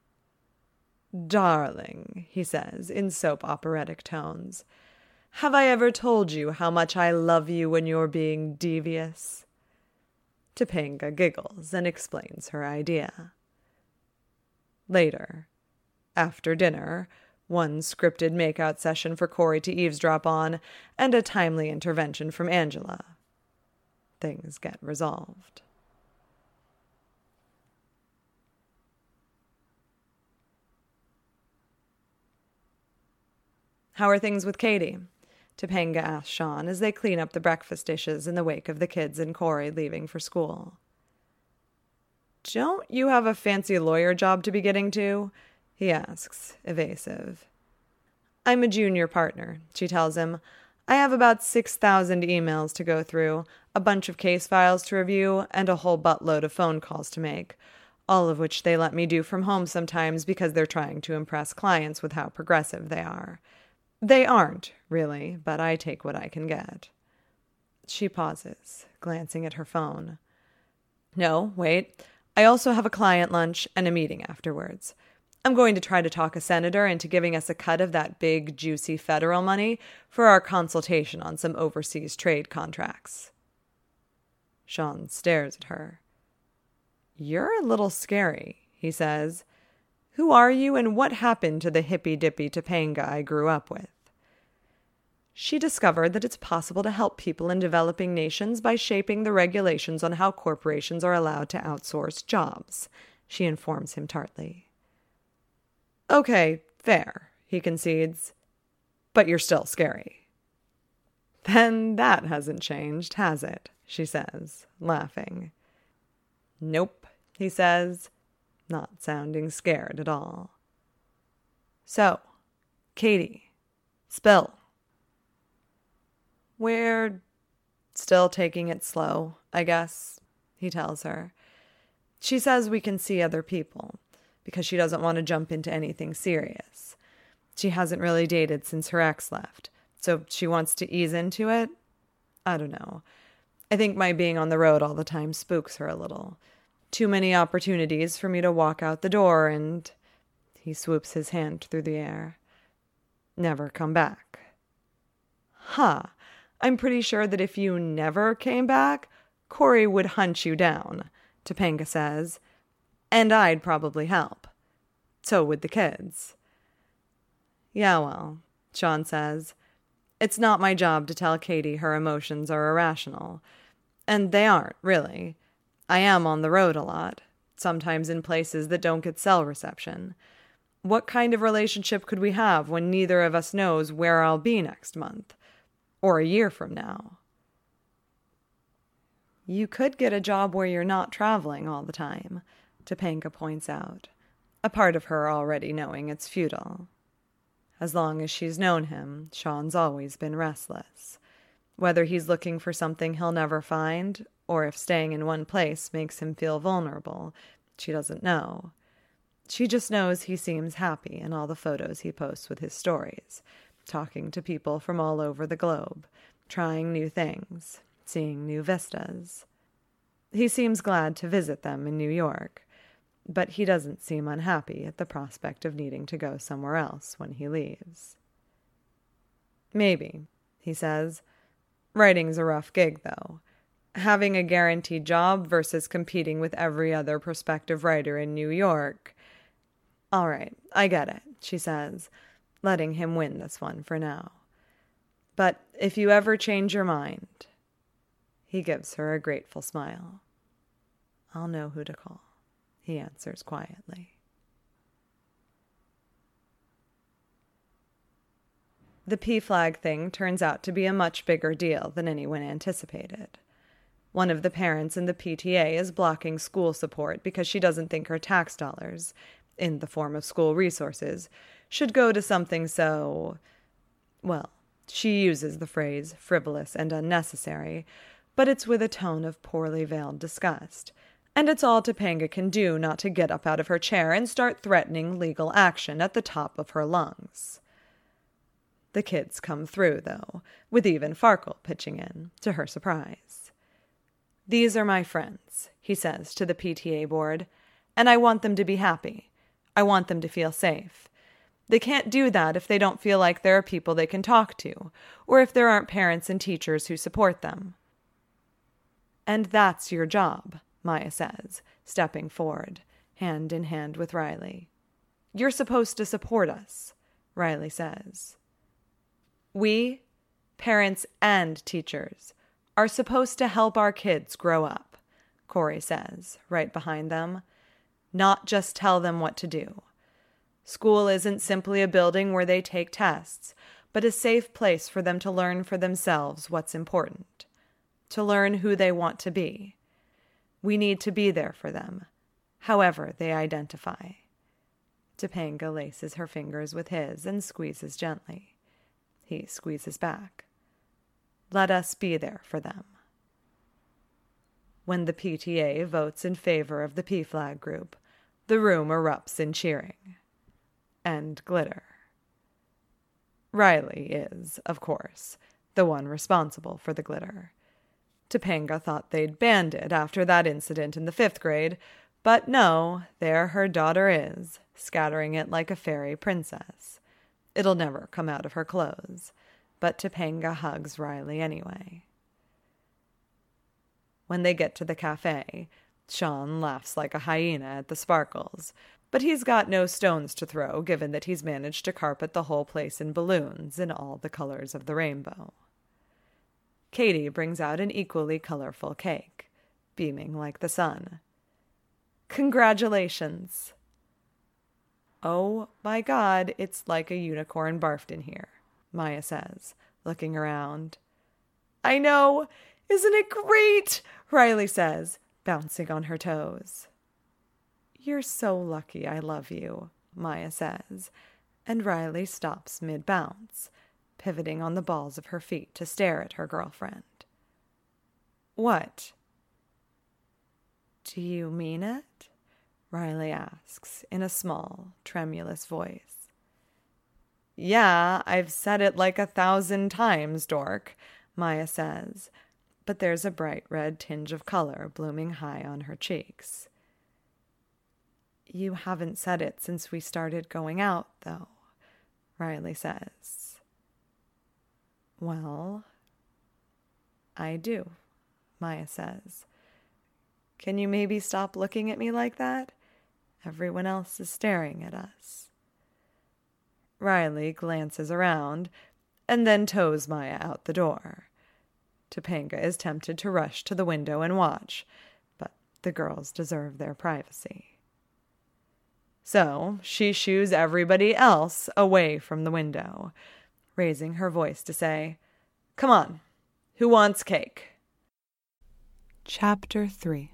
Darling, he says in soap operatic tones, have I ever told you how much I love you when you're being devious? Topanga giggles and explains her idea. Later, after dinner, one scripted makeout session for Corey to eavesdrop on, and a timely intervention from Angela. Things get resolved. How are things with Katie? Topanga asks Sean as they clean up the breakfast dishes in the wake of the kids and Corey leaving for school. Don't you have a fancy lawyer job to be getting to? He asks, evasive. I'm a junior partner, she tells him. I have about six thousand emails to go through, a bunch of case files to review, and a whole buttload of phone calls to make, all of which they let me do from home sometimes because they're trying to impress clients with how progressive they are. They aren't, really, but I take what I can get. She pauses, glancing at her phone. No, wait. I also have a client lunch and a meeting afterwards. I'm going to try to talk a senator into giving us a cut of that big, juicy federal money for our consultation on some overseas trade contracts. Sean stares at her. You're a little scary, he says. Who are you and what happened to the hippy-dippy Topanga I grew up with? She discovered that it's possible to help people in developing nations by shaping the regulations on how corporations are allowed to outsource jobs, she informs him tartly. Okay, fair, he concedes. But you're still scary. Then that hasn't changed, has it? She says, laughing. Nope, he says, not sounding scared at all. So, Katie, spill. We're still taking it slow, I guess, he tells her. She says we can see other people, because she doesn't want to jump into anything serious. She hasn't really dated since her ex left, so she wants to ease into it? I don't know. I think my being on the road all the time spooks her a little. Too many opportunities for me to walk out the door and... He swoops his hand through the air. Never come back. Huh. I'm pretty sure that if you never came back, Corey would hunt you down, Topanga says. And I'd probably help. So would the kids. Yeah, well, Sean says. It's not my job to tell Katie her emotions are irrational. And they aren't, really. I am on the road a lot, sometimes in places that don't get cell reception. What kind of relationship could we have when neither of us knows where I'll be next month? Or a year from now? You could get a job where you're not traveling all the time, Topanga points out, a part of her already knowing it's futile. As long as she's known him, Sean's always been restless. Whether he's looking for something he'll never find, or if staying in one place makes him feel vulnerable, she doesn't know. She just knows he seems happy in all the photos he posts with his stories, talking to people from all over the globe, trying new things, seeing new vistas. He seems glad to visit them in New York, but he doesn't seem unhappy at the prospect of needing to go somewhere else when he leaves. Maybe, he says. Writing's a rough gig, though. Having a guaranteed job versus competing with every other prospective writer in New York. All right, I get it, she says, letting him win this one for now. But if you ever change your mind... He gives her a grateful smile. I'll know who to call, he answers quietly. The P flag thing turns out to be a much bigger deal than anyone anticipated. One of the parents in the P T A is blocking school support because she doesn't think her tax dollars, in the form of school resources, should go to something so, well, she uses the phrase frivolous and unnecessary, but it's with a tone of poorly veiled disgust, and it's all Topanga can do not to get up out of her chair and start threatening legal action at the top of her lungs. The kids come through, though, with even Farkle pitching in, to her surprise. These are my friends, he says to the P T A board, and I want them to be happy. I want them to feel safe. They can't do that if they don't feel like there are people they can talk to, or if there aren't parents and teachers who support them. And that's your job, Maya says, stepping forward, hand in hand with Riley. You're supposed to support us, Riley says. We, parents and teachers, are supposed to help our kids grow up, Corey says, right behind them. Not just tell them what to do. School isn't simply a building where they take tests, but a safe place for them to learn for themselves what's important. To learn who they want to be. We need to be there for them, however they identify. Topanga laces her fingers with his and squeezes gently. He squeezes back. Let us be there for them. When the P T A votes in favor of the P flag group, the room erupts in cheering. And glitter. Riley is, of course, the one responsible for the glitter. Topanga thought they'd banned it after that incident in the fifth grade, but no, there her daughter is, scattering it like a fairy princess. It'll never come out of her clothes, but Topanga hugs Riley anyway. When they get to the cafe, Sean laughs like a hyena at the sparkles, but he's got no stones to throw given that he's managed to carpet the whole place in balloons in all the colors of the rainbow. Katie brings out an equally colorful cake, beaming like the sun. Congratulations! Oh my God, it's like a unicorn barfed in here, Maya says, looking around. I know! Isn't it great? Riley says, bouncing on her toes. You're so lucky I love you, Maya says, and Riley stops mid-bounce, pivoting on the balls of her feet to stare at her girlfriend. What? Do you mean it? Riley asks in a small, tremulous voice. Yeah, I've said it like a thousand times, dork, Maya says, but there's a bright red tinge of color blooming high on her cheeks. You haven't said it since we started going out, though, Riley says. Well, I do, Maya says. Can you maybe stop looking at me like that? Everyone else is staring at us. Riley glances around and then tows Maya out the door. Topanga is tempted to rush to the window and watch, but the girls deserve their privacy. So she shoos everybody else away from the window, raising her voice to say, "Come on, who wants cake?" Chapter three.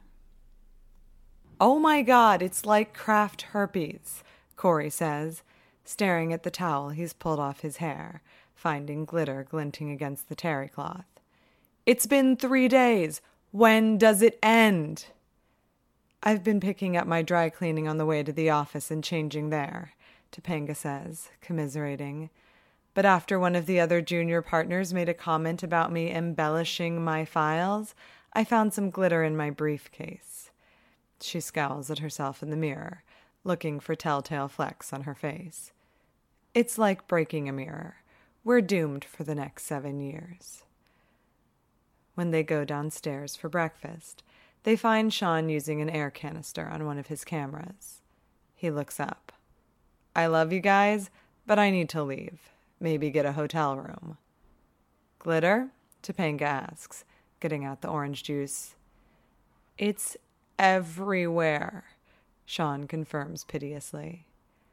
"Oh my God, it's like craft herpes," Corey says, staring at the towel he's pulled off his hair, finding glitter glinting against the terry cloth. "It's been three days. When does it end?" "I've been picking up my dry cleaning on the way to the office and changing there," Topanga says, commiserating. "But after one of the other junior partners made a comment about me embellishing my files, I found some glitter in my briefcase." She scowls at herself in the mirror, looking for telltale flecks on her face. "It's like breaking a mirror. We're doomed for the next seven years." When they go downstairs for breakfast, they find Sean using an air canister on one of his cameras. He looks up. "I love you guys, but I need to leave. Maybe get a hotel room." "Glitter?" Topanga asks, getting out the orange juice. "It's everywhere," Sean confirms piteously.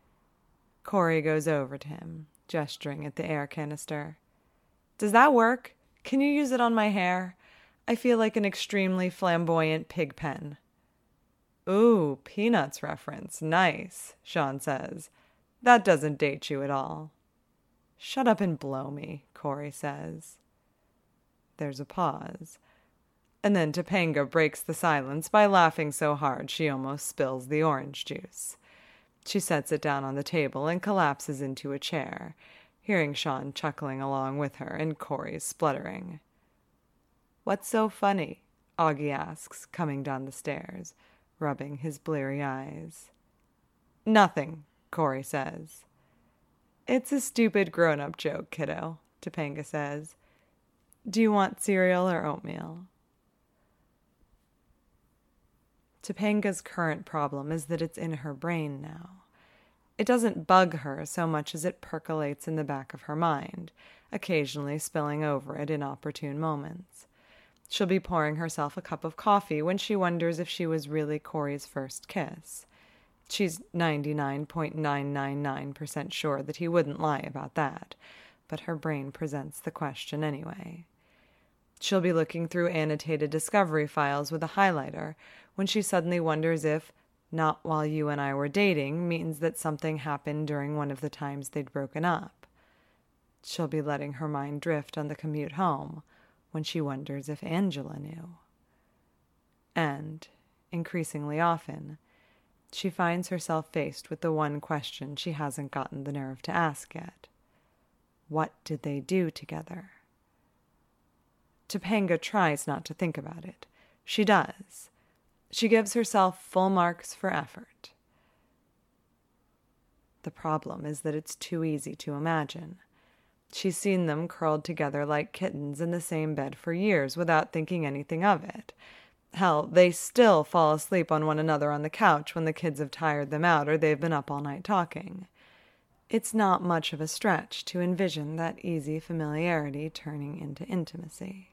Corey goes over to him, gesturing at the air canister. "Does that work? Can you use it on my hair? I feel like an extremely flamboyant pig pen." "Ooh, Peanuts reference. Nice," Sean says. "That doesn't date you at all." "Shut up and blow me," Corey says. There's a pause. And then Topanga breaks the silence by laughing so hard she almost spills the orange juice. She sets it down on the table and collapses into a chair, hearing Sean chuckling along with her and Corey spluttering. "What's so funny?" Augie asks, coming down the stairs, rubbing his bleary eyes. "Nothing," Corey says. "It's a stupid grown-up joke, kiddo," Topanga says. "Do you want cereal or oatmeal?" Topanga's current problem is that it's in her brain now. It doesn't bug her so much as it percolates in the back of her mind, occasionally spilling over at inopportune moments. She'll be pouring herself a cup of coffee when she wonders if she was really Corey's first kiss. She's ninety-nine point nine nine nine percent sure that he wouldn't lie about that, but her brain presents the question anyway. She'll be looking through annotated discovery files with a highlighter when she suddenly wonders if "not while you and I were dating" means that something happened during one of the times they'd broken up. She'll be letting her mind drift on the commute home when she wonders if Angela knew. And, increasingly often, she finds herself faced with the one question she hasn't gotten the nerve to ask yet. What did they do together? Topanga tries not to think about it. She does. She gives herself full marks for effort. The problem is that it's too easy to imagine. She's seen them curled together like kittens in the same bed for years without thinking anything of it. Hell, they still fall asleep on one another on the couch when the kids have tired them out or they've been up all night talking. It's not much of a stretch to envision that easy familiarity turning into intimacy.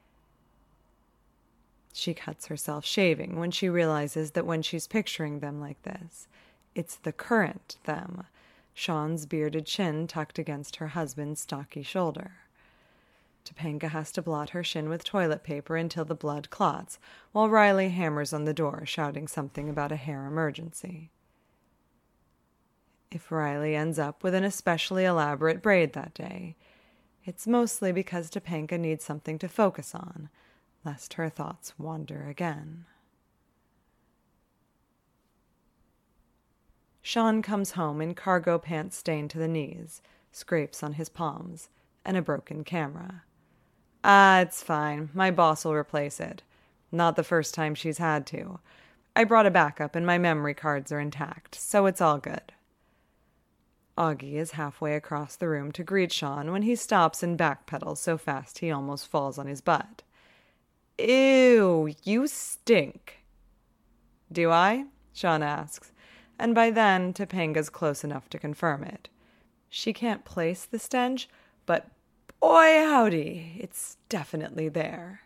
She cuts herself shaving when she realizes that when she's picturing them like this, it's the current them, Sean's bearded chin tucked against her husband's stocky shoulder. Topanga has to blot her shin with toilet paper until the blood clots, while Riley hammers on the door, shouting something about a hair emergency. If Riley ends up with an especially elaborate braid that day, it's mostly because Topanga needs something to focus on, lest her thoughts wander again. Sean comes home in cargo pants stained to the knees, scrapes on his palms, and a broken camera. "Ah, it's fine. My boss will replace it. Not the first time she's had to. I brought a backup and my memory cards are intact, so it's all good." Augie is halfway across the room to greet Sean when he stops and backpedals so fast he almost falls on his butt. Ew, you stink. Do I? Sean asks, and by then Topanga's close enough to confirm it. She can't place the stench, but boy howdy, it's definitely there.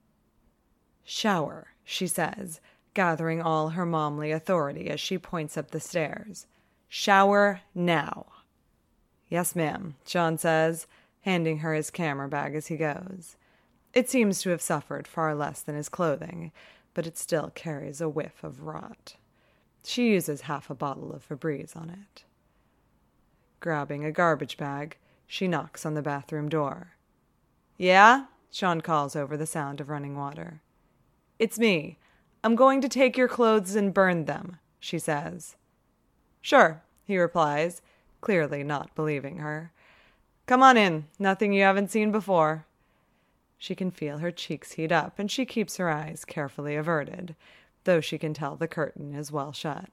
Shower, she says, gathering all her momly authority as she points up the stairs. Shower now. Yes, ma'am, Sean says, handing her his camera bag as he goes. It seems to have suffered far less than his clothing, but it still carries a whiff of rot. She uses half a bottle of Febreze on it. Grabbing a garbage bag, she knocks on the bathroom door. Yeah? Sean calls over the sound of running water. It's me. I'm going to take your clothes and burn them, she says. Sure, he replies, clearly not believing her. Come on in. Nothing you haven't seen before. She can feel her cheeks heat up, and she keeps her eyes carefully averted, though she can tell the curtain is well shut.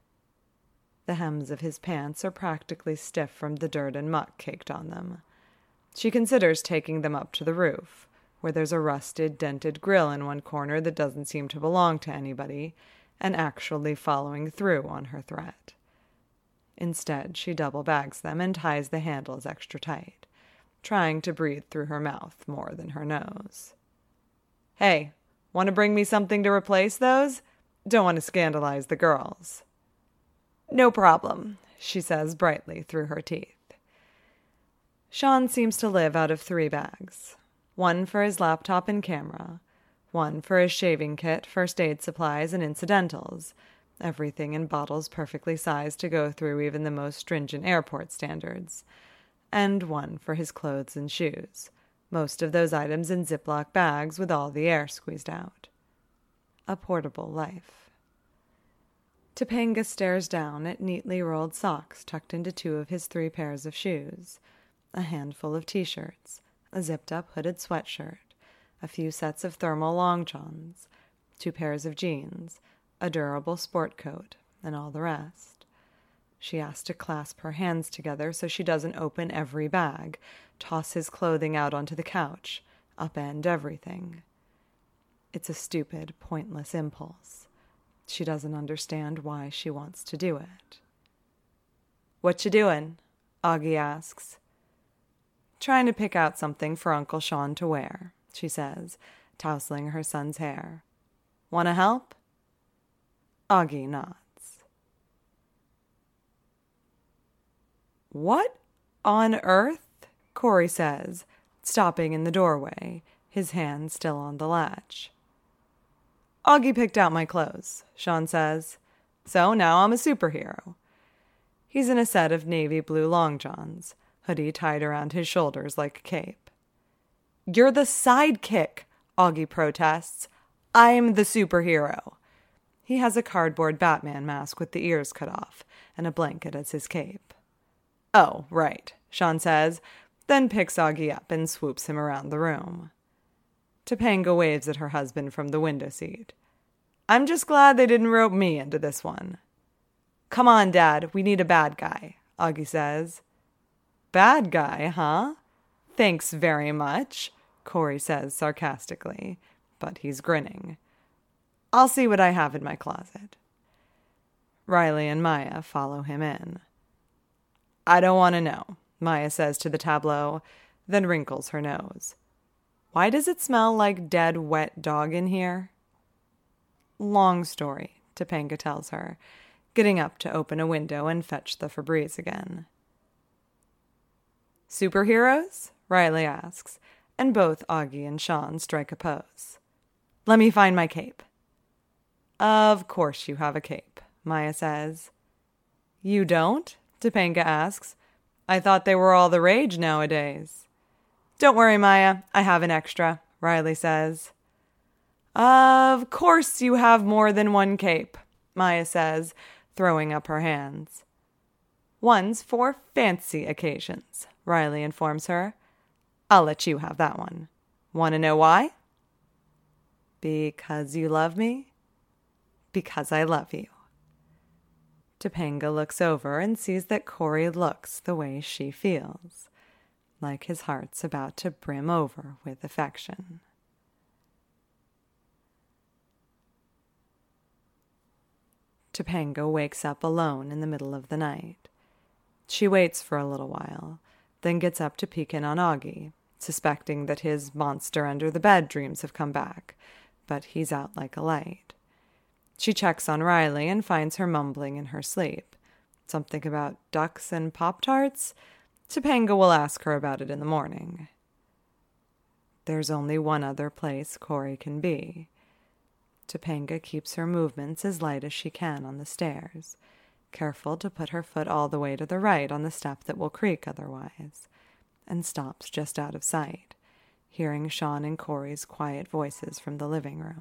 The hems of his pants are practically stiff from the dirt and muck caked on them. She considers taking them up to the roof, where there's a rusted, dented grill in one corner that doesn't seem to belong to anybody, and actually following through on her threat. Instead, she double bags them and ties the handles extra tight, trying to breathe through her mouth more than her nose. Hey, want to bring me something to replace those? Don't want to scandalize the girls. No problem, she says brightly through her teeth. Sean seems to live out of three bags. One for his laptop and camera, one for his shaving kit, first aid supplies, and incidentals, everything in bottles perfectly sized to go through even the most stringent airport standards, and one for his clothes and shoes, most of those items in Ziploc bags with all the air squeezed out. A portable life. Topanga stares down at neatly rolled socks tucked into two of his three pairs of shoes, a handful of t-shirts, a zipped-up hooded sweatshirt, a few sets of thermal long johns, two pairs of jeans, a durable sport coat, and all the rest. She has to clasp her hands together so she doesn't open every bag, toss his clothing out onto the couch, upend everything. It's a stupid, pointless impulse. She doesn't understand why she wants to do it. What you doing? Augie asks. Trying to pick out something for Uncle Sean to wear, she says, tousling her son's hair. Want to help? Augie nods. What on earth? Corey says, stopping in the doorway, his hand still on the latch. Augie picked out my clothes, Sean says. So now I'm a superhero. He's in a set of navy blue long johns, hoodie tied around his shoulders like a cape. You're the sidekick, Augie protests. I'm the superhero. He has a cardboard Batman mask with the ears cut off and a blanket as his cape. Oh, right, Sean says, then picks Augie up and swoops him around the room. Topanga waves at her husband from the window seat. I'm just glad they didn't rope me into this one. Come on, Dad, we need a bad guy, Augie says. Bad guy, huh? Thanks very much, Corey says sarcastically, but he's grinning. I'll see what I have in my closet. Riley and Maya follow him in. I don't want to know, Maya says to the tableau, then wrinkles her nose. Why does it smell like dead, wet dog in here? Long story, Topanga tells her, getting up to open a window and fetch the Febreze again. Superheroes? Riley asks, and both Augie and Sean strike a pose. Let me find my cape. Of course you have a cape, Maya says. You don't? Topanga asks. I thought they were all the rage nowadays. Don't worry, Maya, I have an extra, Riley says. Of course you have more than one cape, Maya says, throwing up her hands. One's for fancy occasions, Riley informs her. I'll let you have that one. Want to know why? Because you love me? Because I love you. Topanga looks over and sees that Corey looks the way she feels, like his heart's about to brim over with affection. Topanga wakes up alone in the middle of the night. She waits for a little while, then gets up to peek in on Augie, suspecting that his monster under the bed dreams have come back, but he's out like a light. She checks on Riley and finds her mumbling in her sleep. Something about ducks and Pop-Tarts? Topanga will ask her about it in the morning. There's only one other place Corey can be. Topanga keeps her movements as light as she can on the stairs, careful to put her foot all the way to the right on the step that will creak otherwise, and stops just out of sight, hearing Sean and Corey's quiet voices from the living room.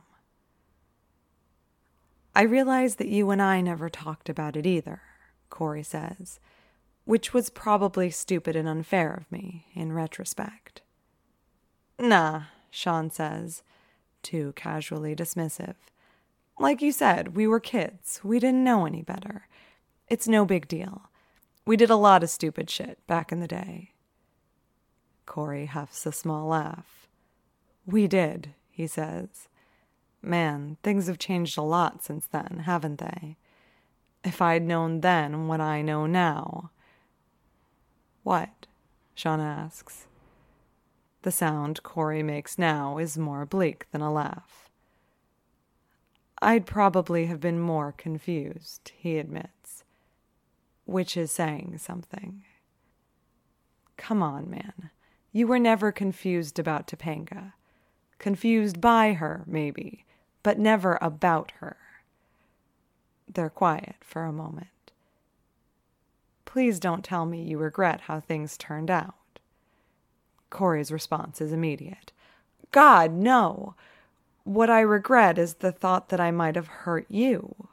I realize that you and I never talked about it either, Corey says, which was probably stupid and unfair of me, in retrospect. Nah, Sean says, too casually dismissive. Like you said, we were kids. We didn't know any better. It's no big deal. We did a lot of stupid shit back in the day. Corey huffs a small laugh. We did, he says. Man, things have changed a lot since then, haven't they? If I'd known then what I know now. What? Sean asks. The sound Corey makes now is more bleak than a laugh. I'd probably have been more confused, he admits, which is saying something. Come on, man. You were never confused about Topanga. Confused by her, maybe, but never about her. They're quiet for a moment. Please don't tell me you regret how things turned out. Corey's response is immediate. God, no! What I regret is the thought that I might have hurt you.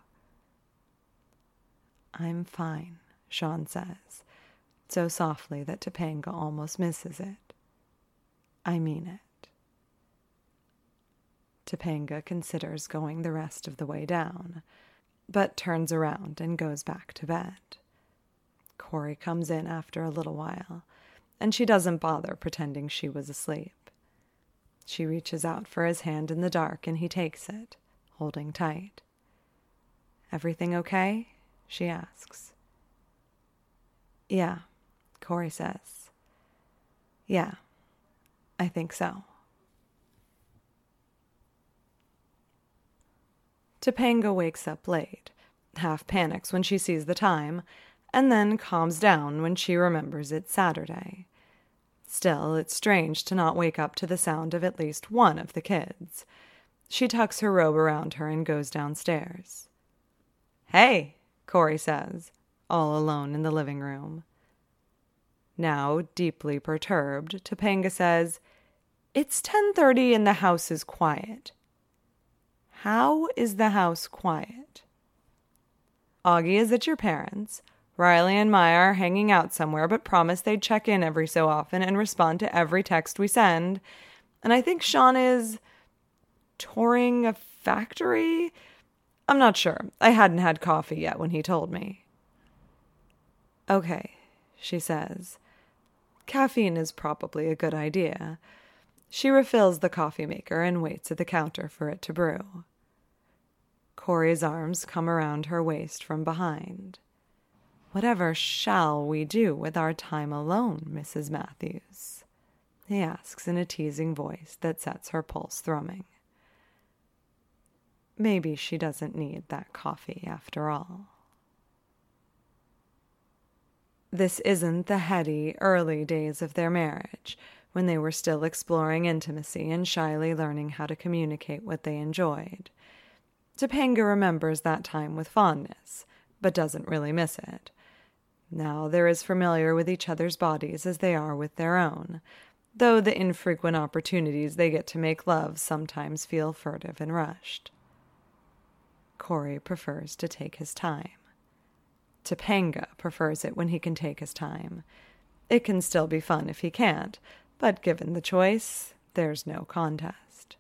I'm fine, Sean says, so softly that Topanga almost misses it. I mean it. Topanga considers going the rest of the way down, but turns around and goes back to bed. Corey comes in after a little while, and she doesn't bother pretending she was asleep. She reaches out for his hand in the dark, and he takes it, holding tight. Everything okay? She asks. Yeah, Corey says. Yeah, I think so. Topanga wakes up late, half panics when she sees the time, and then calms down when she remembers it's Saturday. Still, it's strange to not wake up to the sound of at least one of the kids. She tucks her robe around her and goes downstairs. Hey, Corey says, all alone in the living room. Now, deeply perturbed, Topanga says, It's ten thirty and the house is quiet. How is the house quiet? Augie is at your parents'. Riley and Maya are hanging out somewhere, but promised they'd check in every so often and respond to every text we send. And I think Sean is touring a factory? I'm not sure. I hadn't had coffee yet when he told me. Okay, she says. Caffeine is probably a good idea. She refills the coffee maker and waits at the counter for it to brew. Corey's arms come around her waist from behind. Whatever shall we do with our time alone, Missus Matthews? He asks in a teasing voice that sets her pulse thrumming. Maybe she doesn't need that coffee after all. This isn't the heady, early days of their marriage, when they were still exploring intimacy and shyly learning how to communicate what they enjoyed. Topanga remembers that time with fondness, but doesn't really miss it. Now they're as familiar with each other's bodies as they are with their own, though the infrequent opportunities they get to make love sometimes feel furtive and rushed. Corey prefers to take his time. Topanga prefers it when he can take his time. It can still be fun if he can't, but given the choice, there's no contest.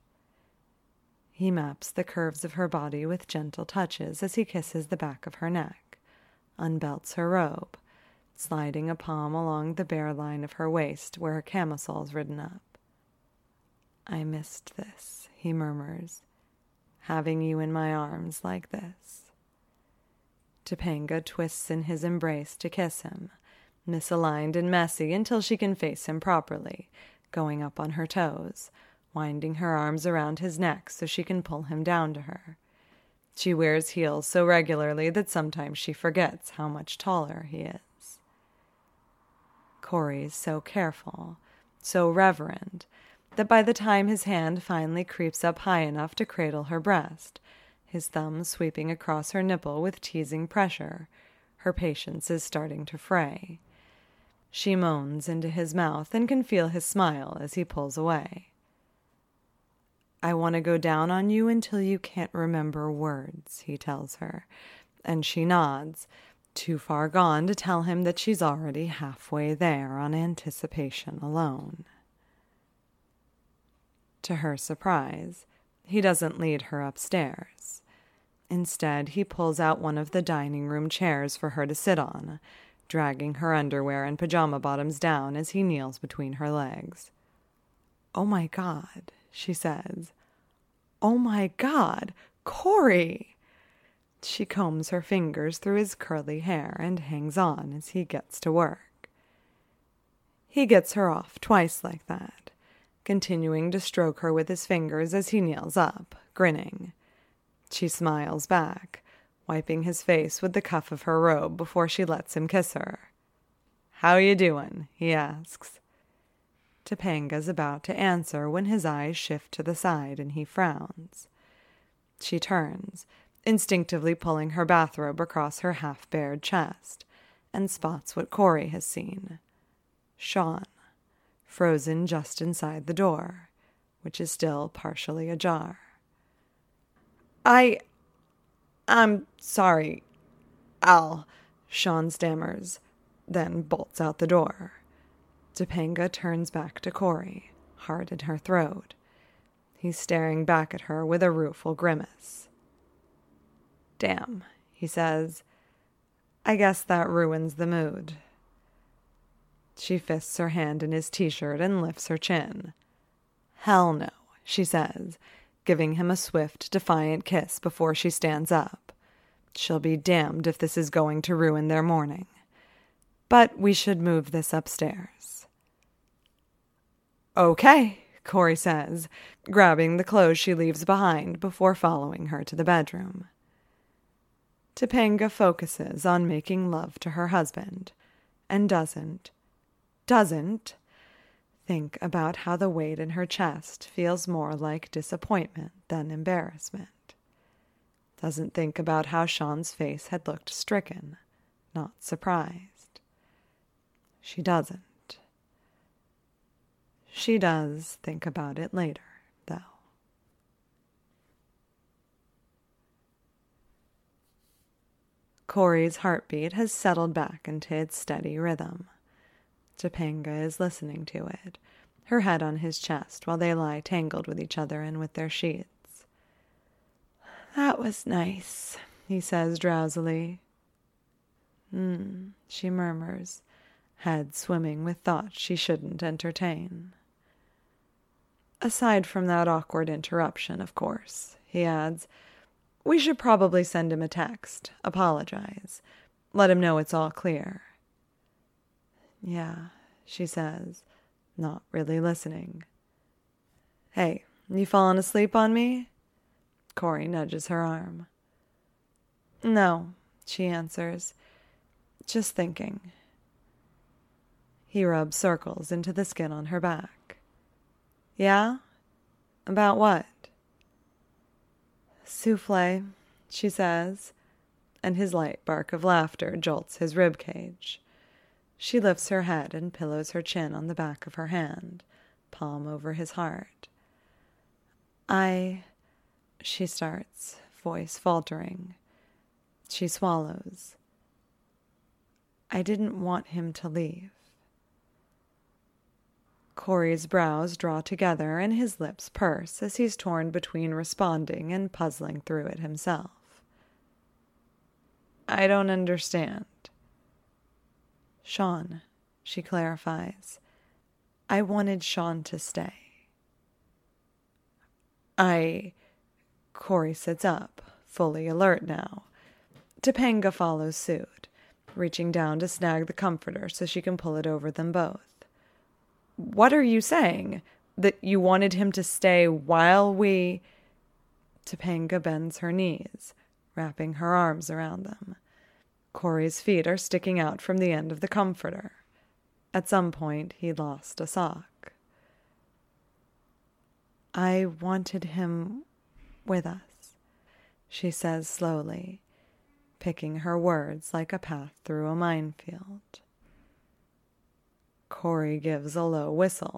He maps the curves of her body with gentle touches as he kisses the back of her neck, unbelts her robe, sliding a palm along the bare line of her waist where her camisole's ridden up. "I missed this," he murmurs, "having you in my arms like this." Topanga twists in his embrace to kiss him, misaligned and messy until she can face him properly, going up on her toes, winding her arms around his neck so she can pull him down to her. She wears heels so regularly that sometimes she forgets how much taller he is. Corey's so careful, so reverent, that by the time his hand finally creeps up high enough to cradle her breast, his thumb sweeping across her nipple with teasing pressure, her patience is starting to fray. She moans into his mouth and can feel his smile as he pulls away. "I want to go down on you until you can't remember words," he tells her, and she nods, too far gone to tell him that she's already halfway there on anticipation alone. To her surprise, he doesn't lead her upstairs. Instead, he pulls out one of the dining room chairs for her to sit on, dragging her underwear and pajama bottoms down as he kneels between her legs. "Oh my God," she says. "Oh my God, Corey!" She combs her fingers through his curly hair and hangs on as he gets to work. He gets her off twice like that, continuing to stroke her with his fingers as he kneels up, grinning. She smiles back, wiping his face with the cuff of her robe before she lets him kiss her. "How you doing?" he asks. Topanga's about to answer when his eyes shift to the side and he frowns. She turns, instinctively pulling her bathrobe across her half-bared chest, and spots what Corey has seen. Sean, frozen just inside the door, which is still partially ajar. I... I'm sorry, Al, Sean stammers, then bolts out the door. Topanga turns back to Corey, heart in her throat. He's staring back at her with a rueful grimace. "Damn," he says. "I guess that ruins the mood." She fists her hand in his t-shirt and lifts her chin. "Hell no," she says, giving him a swift, defiant kiss before she stands up. She'll be damned if this is going to ruin their morning. But we should move this upstairs. "Okay," Corey says, grabbing the clothes she leaves behind before following her to the bedroom. Topanga focuses on making love to her husband, and doesn't, doesn't think about how the weight in her chest feels more like disappointment than embarrassment. Doesn't think about how Sean's face had looked stricken, not surprised. She doesn't. She does think about it later, though. Corey's heartbeat has settled back into its steady rhythm. Topanga is listening to it, her head on his chest while they lie tangled with each other and with their sheets. "That was nice," he says drowsily. Hmm, she murmurs, head swimming with thoughts she shouldn't entertain. "Aside from that awkward interruption, of course," he adds, "we should probably send him a text, apologize, let him know it's all clear." "Yeah," she says, not really listening. "Hey, you falling asleep on me?" Corey nudges her arm. "No," she answers, "just thinking." He rubs circles into the skin on her back. "Yeah? About what?" "Souffle," she says, and his light bark of laughter jolts his ribcage. She lifts her head and pillows her chin on the back of her hand, palm over his heart. I... she starts, voice faltering. She swallows. "I didn't want him to leave." Corey's brows draw together and his lips purse as he's torn between responding and puzzling through it himself. "I don't understand." Sean, she clarifies. I wanted Sean to stay. I... Corey sits up, fully alert now. Topanga follows suit, reaching down to snag the comforter so she can pull it over them both. What are you saying? That you wanted him to stay while we... Topanga bends her knees, wrapping her arms around them. Corey's feet are sticking out from the end of the comforter. At some point, he lost a sock. I wanted him with us, she says slowly, picking her words like a path through a minefield. Corey gives a low whistle.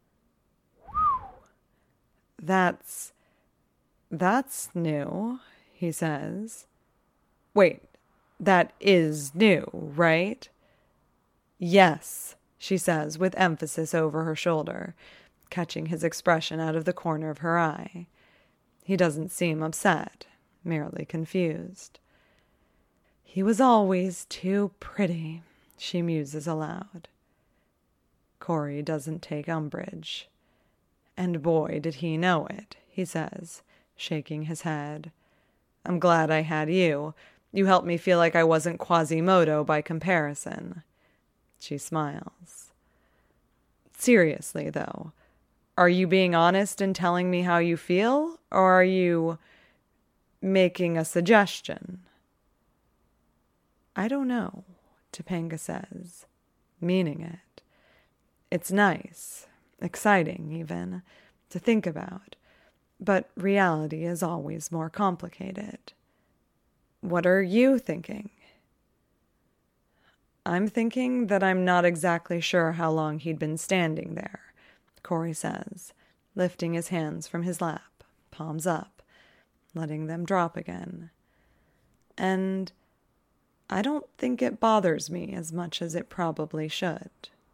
That's... that's new, he says. Wait, that is new, right? Yes, she says with emphasis over her shoulder, catching his expression out of the corner of her eye. He doesn't seem upset, merely confused. He was always too pretty, she muses aloud. Corey doesn't take umbrage. And boy, did he know it, he says, shaking his head. I'm glad I had you. You helped me feel like I wasn't Quasimodo by comparison. She smiles. Seriously, though, are you being honest and telling me how you feel, or are you making a suggestion? I don't know, Topanga says, meaning it. It's nice, exciting even, to think about, but reality is always more complicated. What are you thinking? I'm thinking that I'm not exactly sure how long he'd been standing there, Corey says, lifting his hands from his lap, palms up, letting them drop again. And I don't think it bothers me as much as it probably should.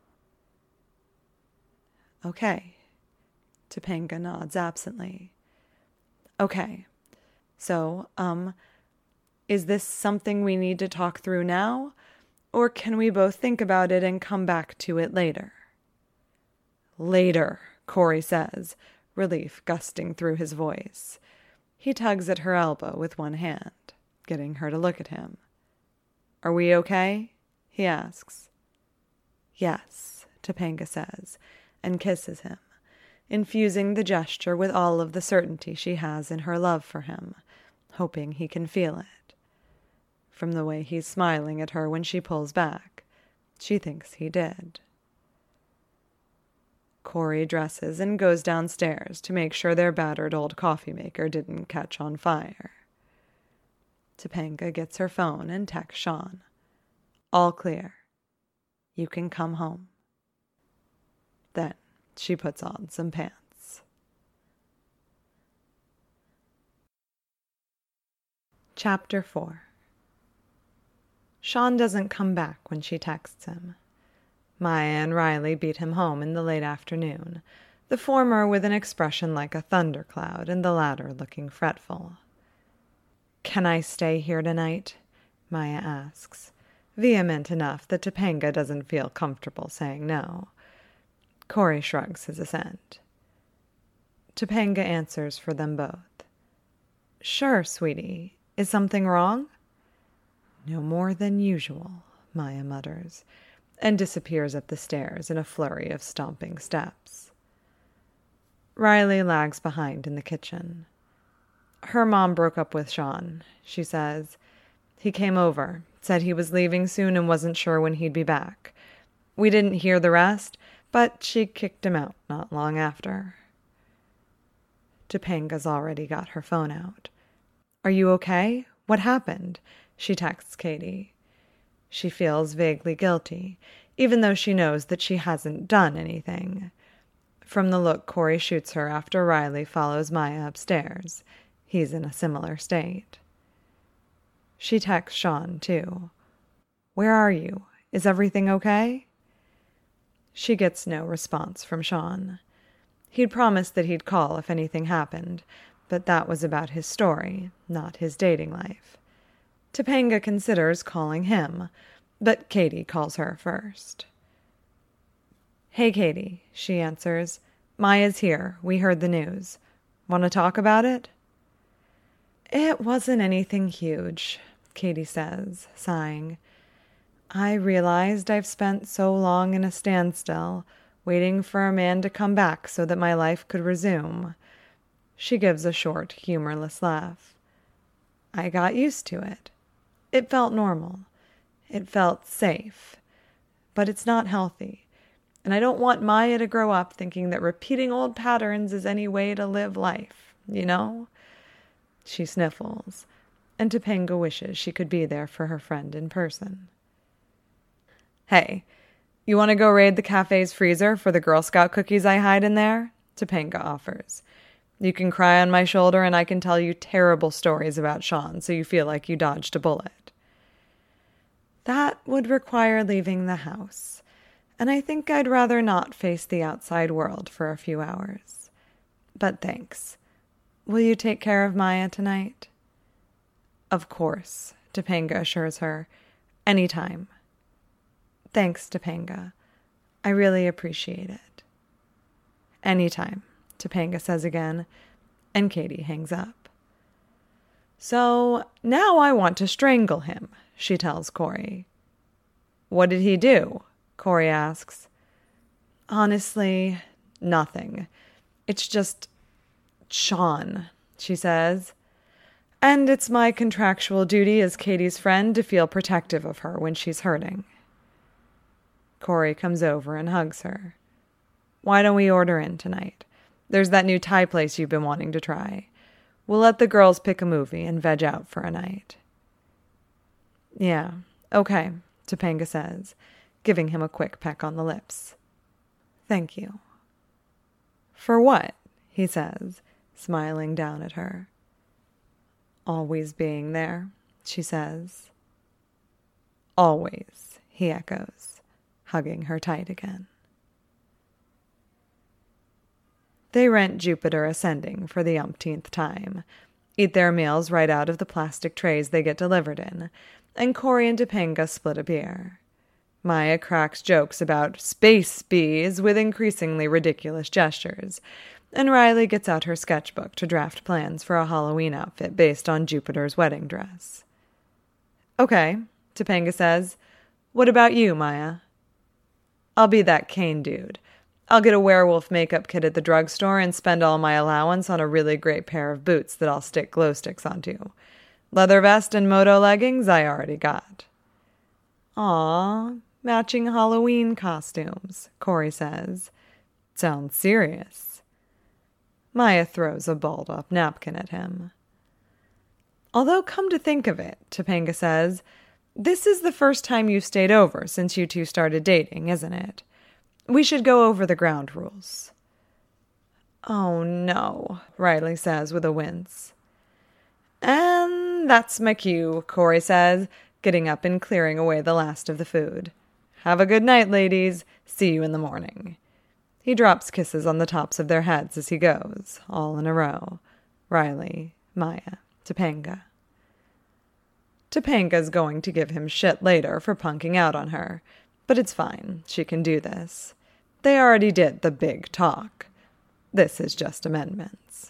Okay. Topanga nods absently. Okay. So, um, is this something we need to talk through now? Or can we both think about it and come back to it later? Later, Corey says, relief gusting through his voice. He tugs at her elbow with one hand, getting her to look at him. Are we okay? He asks. Yes, Topanga says, and kisses him, infusing the gesture with all of the certainty she has in her love for him, hoping he can feel it. From the way he's smiling at her when she pulls back, she thinks he did. Corey dresses and goes downstairs to make sure their battered old coffee maker didn't catch on fire. Topanga gets her phone and texts Sean. All clear. You can come home. Then she puts on some pants. Chapter four. Sean doesn't come back when she texts him. Maya and Riley beat him home in the late afternoon, the former with an expression like a thundercloud and the latter looking fretful. Can I stay here tonight? Maya asks, vehement enough that Topanga doesn't feel comfortable saying no. Corey shrugs his assent. Topanga answers for them both. Sure, sweetie. Is something wrong? No more than usual, Maya mutters, and disappears up the stairs in a flurry of stomping steps. Riley lags behind in the kitchen. Her mom broke up with Sean, she says. He came over, said he was leaving soon and wasn't sure when he'd be back. We didn't hear the rest, but she kicked him out not long after. Topanga's already got her phone out. Are you okay? What happened? She texts Katie. She feels vaguely guilty, even though she knows that she hasn't done anything. From the look Corey shoots her after Riley follows Maya upstairs, he's in a similar state. She texts Sean, too. Where are you? Is everything okay? She gets no response from Sean. He'd promised that he'd call if anything happened, but that was about his story, not his dating life. Topanga considers calling him, but Katie calls her first. "Hey, Katie," she answers. "Maya's here. We heard the news. Want to talk about it?" "It wasn't anything huge," Katie says, sighing. "I realized I've spent so long in a standstill, waiting for a man to come back so that my life could resume." She gives a short, humorless laugh. "I got used to it. It felt normal. It felt safe. But it's not healthy. And I don't want Maya to grow up thinking that repeating old patterns is any way to live life, you know?" She sniffles, and Topanga wishes she could be there for her friend in person. "Hey, you want to go raid the cafe's freezer for the Girl Scout cookies I hide in there?" Topanga offers. "You can cry on my shoulder and I can tell you terrible stories about Sean so you feel like you dodged a bullet." "That would require leaving the house, and I think I'd rather not face the outside world for a few hours. But thanks. Will you take care of Maya tonight?" "Of course," Topanga assures her. "Anytime." "Thanks, Topanga. I really appreciate it." "Anytime," Topanga says again, and Katie hangs up. "So now I want to strangle him," she tells Corey. "What did he do?" Corey asks. "Honestly, nothing. It's just Sean," she says. "And it's my contractual duty as Katie's friend to feel protective of her when she's hurting." Corey comes over and hugs her. "Why don't we order in tonight? There's that new Thai place you've been wanting to try. We'll let the girls pick a movie and veg out for a night." "Yeah, okay," Topanga says, giving him a quick peck on the lips. "Thank you." "For what?" he says, smiling down at her. "Always being there," she says. "Always," he echoes, hugging her tight again. They rent Jupiter Ascending for the umpteenth time, eat their meals right out of the plastic trays they get delivered in, and Corey and Topanga split a beer. Maya cracks jokes about space bees with increasingly ridiculous gestures, and Riley gets out her sketchbook to draft plans for a Halloween outfit based on Jupiter's wedding dress. "Okay," Topanga says. "What about you, Maya?" "I'll be that Kane dude. I'll get a werewolf makeup kit at the drugstore and spend all my allowance on a really great pair of boots that I'll stick glow sticks onto. Leather vest and moto leggings I already got." "Aw, matching Halloween costumes," Corey says. "Sounds serious." Maya throws a balled-up napkin at him. "Although, come to think of it," Topanga says, "this is the first time you've stayed over since you two started dating, isn't it? We should go over the ground rules." "Oh, no," Riley says with a wince. "And that's my cue," Corey says, getting up and clearing away the last of the food. "Have a good night, ladies. See you in the morning." He drops kisses on the tops of their heads as he goes, all in a row. Riley, Maya, Topanga. Topanga's going to give him shit later for punking out on her, but it's fine. She can do this. They already did the big talk. This is just amendments.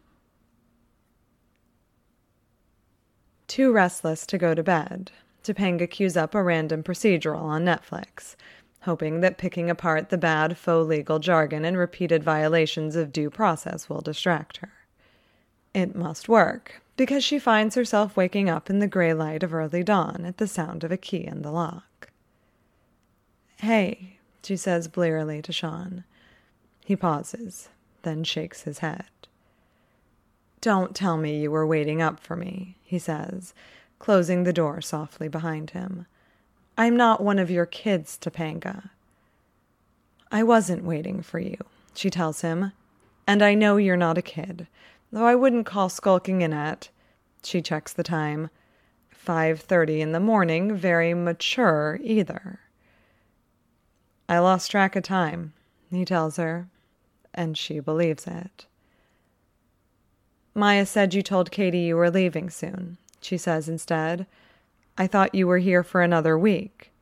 Too restless to go to bed, Topanga cues up a random procedural on Netflix, hoping that picking apart the bad faux legal jargon and repeated violations of due process will distract her. It must work, because she finds herself waking up in the gray light of early dawn at the sound of a key in the lock. "Hey," she says blearily to Sean. He pauses, then shakes his head. "Don't tell me you were waiting up for me," he says, closing the door softly behind him. "I'm not one of your kids, Topanga." "I wasn't waiting for you," she tells him. "And I know you're not a kid, though I wouldn't call skulking in at," she checks the time, five thirty in the morning very mature either." "I lost track of time," he tells her, and she believes it. "Maya said you told Katie you were leaving soon," she says instead. "I thought you were here for another week."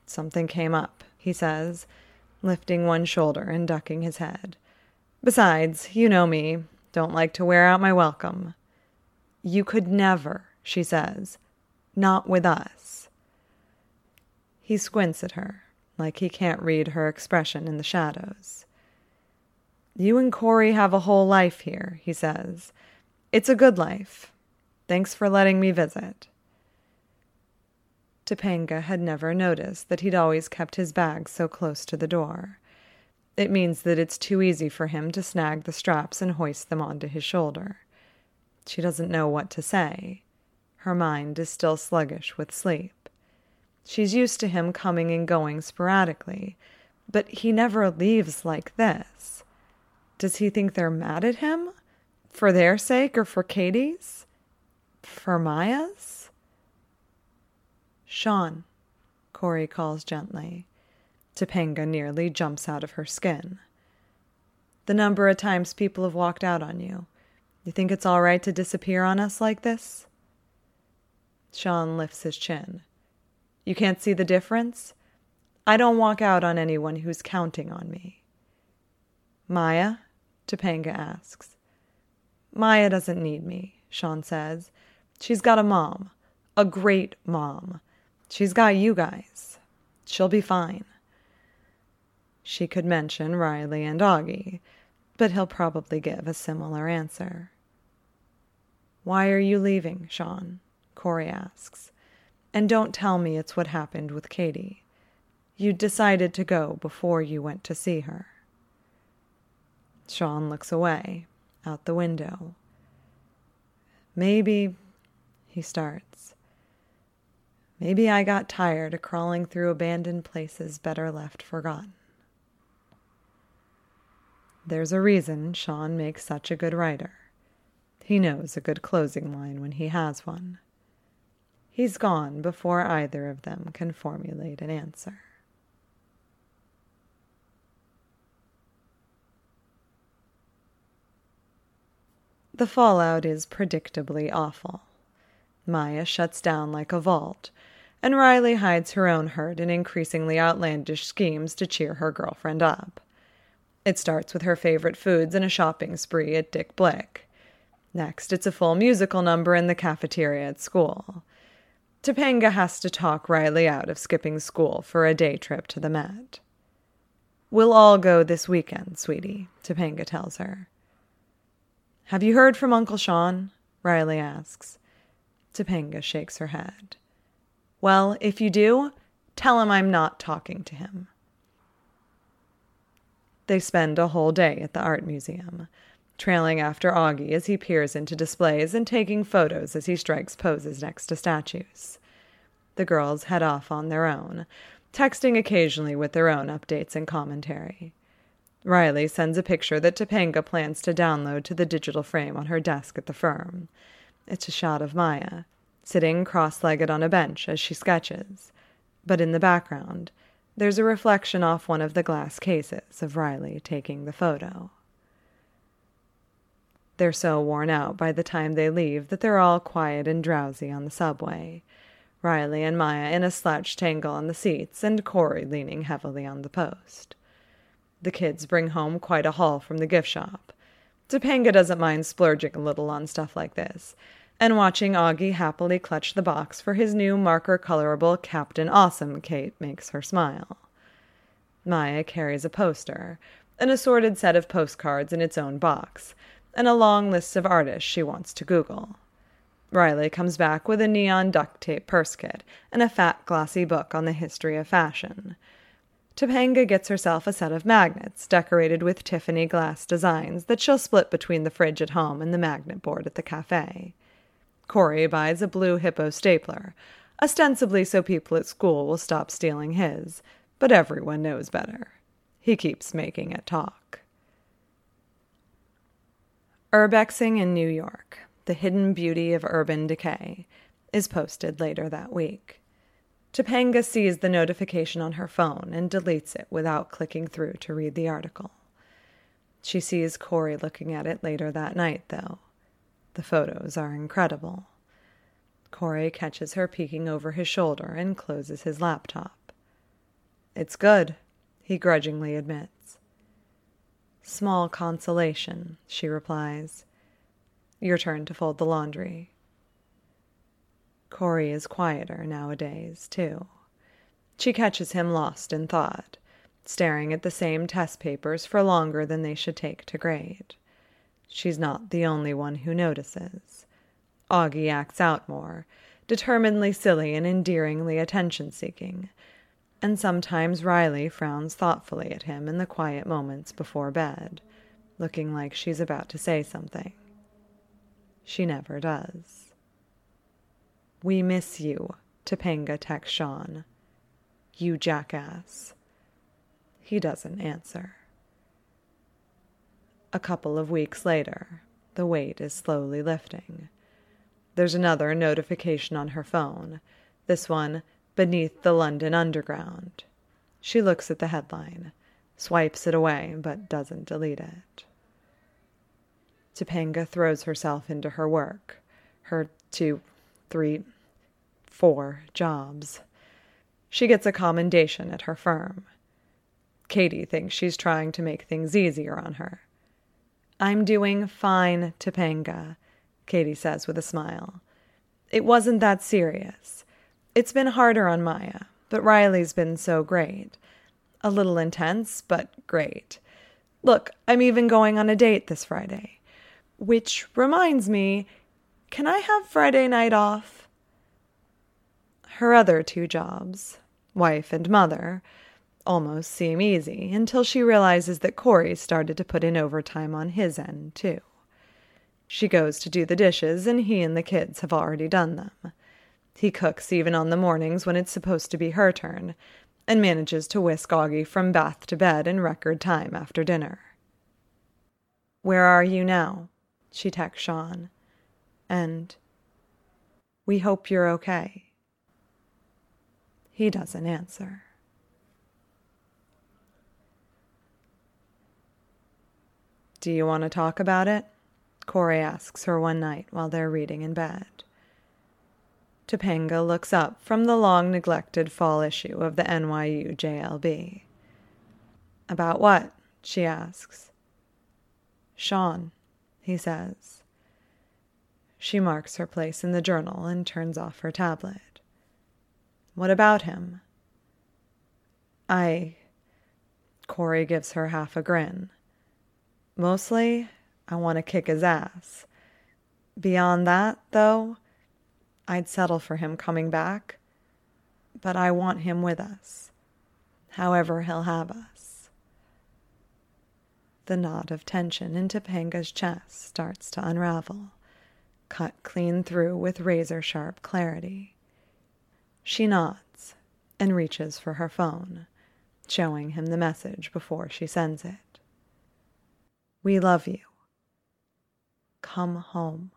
Something came up, he says, lifting one shoulder and ducking his head. Besides, you know me, don't like to wear out my welcome. You could never, she says. Not with us. He squints at her, like he can't read her expression in the shadows. You and Corey have a whole life here, he says. It's a good life. Thanks for letting me visit. Topanga had never noticed that he'd always kept his bag so close to the door. It means that it's too easy for him to snag the straps and hoist them onto his shoulder. She doesn't know what to say. Her mind is still sluggish with sleep. She's used to him coming and going sporadically, but he never leaves like this. Does he think they're mad at him? For their sake or for Katie's? For Maya's? Sean, Corey calls gently. Topanga nearly jumps out of her skin. The number of times people have walked out on you. You think it's all right to disappear on us like this? Sean lifts his chin. You can't see the difference? I don't walk out on anyone who's counting on me. Maya? Topanga asks. Maya doesn't need me, Sean says. She's got a mom. A great mom. She's got you guys. She'll be fine. She could mention Riley and Augie, but he'll probably give a similar answer. Why are you leaving, Sean? Corey asks. And don't tell me it's what happened with Katie. You decided to go before you went to see her. Sean looks away, out the window. Maybe, he starts. Maybe I got tired of crawling through abandoned places better left forgotten. There's a reason Sean makes such a good writer. He knows a good closing line when he has one. He's gone before either of them can formulate an answer. The fallout is predictably awful. Maya shuts down like a vault, and Riley hides her own hurt in increasingly outlandish schemes to cheer her girlfriend up. It starts with her favorite foods and a shopping spree at Dick Blick. Next, it's a full musical number in the cafeteria at school. Topanga has to talk Riley out of skipping school for a day trip to the Met. We'll all go this weekend, sweetie, Topanga tells her. Have you heard from Uncle Sean? Riley asks. Topanga shakes her head. Well, if you do, tell him I'm not talking to him. They spend a whole day at the art museum, trailing after Augie as he peers into displays and taking photos as he strikes poses next to statues. The girls head off on their own, texting occasionally with their own updates and commentary. Riley sends a picture that Topanga plans to download to the digital frame on her desk at the firm. It's a shot of Maya, sitting cross-legged on a bench as she sketches, but in the background, there's a reflection off one of the glass cases of Riley taking the photo. They're so worn out by the time they leave that they're all quiet and drowsy on the subway, Riley and Maya in a slouched tangle on the seats and Corey leaning heavily on the post. The kids bring home quite a haul from the gift shop. Topanga doesn't mind splurging a little on stuff like this, and watching Augie happily clutch the box for his new marker-colorable Captain Awesome cape makes her smile. Maya carries a poster, an assorted set of postcards in its own box, and a long list of artists she wants to Google. Riley comes back with a neon duct tape purse kit and a fat glossy book on the history of fashion. Topanga gets herself a set of magnets decorated with Tiffany glass designs that she'll split between the fridge at home and the magnet board at the cafe. Corey buys a blue hippo stapler, ostensibly so people at school will stop stealing his, but everyone knows better. He keeps making it talk. Urbexing in New York, the hidden beauty of urban decay, is posted later that week. Topanga sees the notification on her phone and deletes it without clicking through to read the article. She sees Corey looking at it later that night, though. The photos are incredible. Corey catches her peeking over his shoulder and closes his laptop. It's good, he grudgingly admits. Small consolation, she replies. Your turn to fold the laundry. Corey is quieter nowadays, too. She catches him lost in thought, staring at the same test papers for longer than they should take to grade. She's not the only one who notices. Augie acts out more, determinedly silly and endearingly attention-seeking, and sometimes Riley frowns thoughtfully at him in the quiet moments before bed, looking like she's about to say something. She never does. We miss you, Topanga texts Sean. You jackass. He doesn't answer. A couple of weeks later, the weight is slowly lifting. There's another notification on her phone, this one beneath the London Underground. She looks at the headline, swipes it away, but doesn't delete it. Topanga throws herself into her work, her two, three, four jobs. She gets a commendation at her firm. Katie thinks she's trying to make things easier on her. I'm doing fine, Topanga, Katie says with a smile. It wasn't that serious. It's been harder on Maya, but Riley's been so great. A little intense, but great. Look, I'm even going on a date this Friday. Which reminds me, can I have Friday night off? Her other two jobs, wife and mother, almost seem easy until she realizes that Corey started to put in overtime on his end, too. She goes to do the dishes, and he and the kids have already done them. He cooks even on the mornings when it's supposed to be her turn, and manages to whisk Augie from bath to bed in record time after dinner. Where are you now? She texts Sean. And, we hope you're okay. He doesn't answer. Do you want to talk about it? Corey asks her one night while they're reading in bed. Topanga looks up from the long-neglected fall issue of the N Y U J L B. About what? She asks. Sean, he says. She marks her place in the journal and turns off her tablet. What about him? I... Corey gives her half a grin. Mostly, I want to kick his ass. Beyond that, though, I'd settle for him coming back, but I want him with us, however he'll have us. The knot of tension in Topanga's chest starts to unravel, cut clean through with razor-sharp clarity. She nods and reaches for her phone, showing him the message before she sends it. We love you. Come home.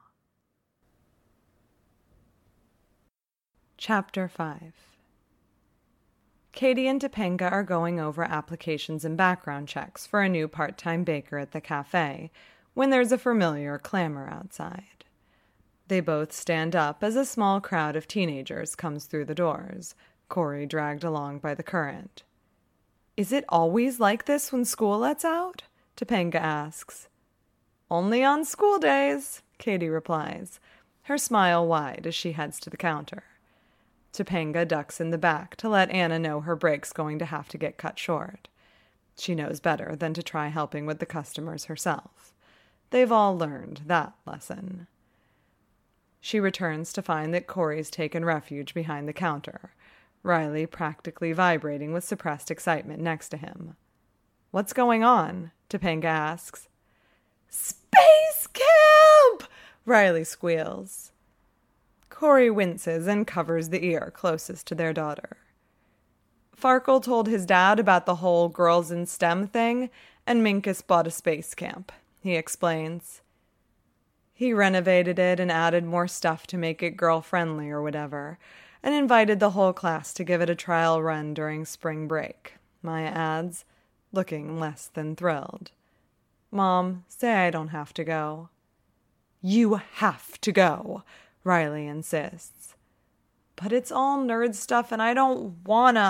Chapter five. Katie and Topanga are going over applications and background checks for a new part-time baker at the cafe when there's a familiar clamor outside. They both stand up as a small crowd of teenagers comes through the doors, Corey dragged along by the current. Is it always like this when school lets out? Topanga asks. Only on school days, Katie replies, her smile wide as she heads to the counter. Topanga ducks in the back to let Anna know her break's going to have to get cut short. She knows better than to try helping with the customers herself. They've all learned that lesson. She returns to find that Corey's taken refuge behind the counter, Riley practically vibrating with suppressed excitement next to him. What's going on? Topanga asks. Space camp! Riley squeals. Corey winces and covers the ear closest to their daughter. Farkle told his dad about the whole girls in STEM thing, and Minkus bought a space camp, he explains. He renovated it and added more stuff to make it girl-friendly or whatever, and invited the whole class to give it a trial run during spring break, Maya adds, looking less than thrilled. Mom, say I don't have to go. You have to go, Riley insists. But it's all nerd stuff and I don't wanna,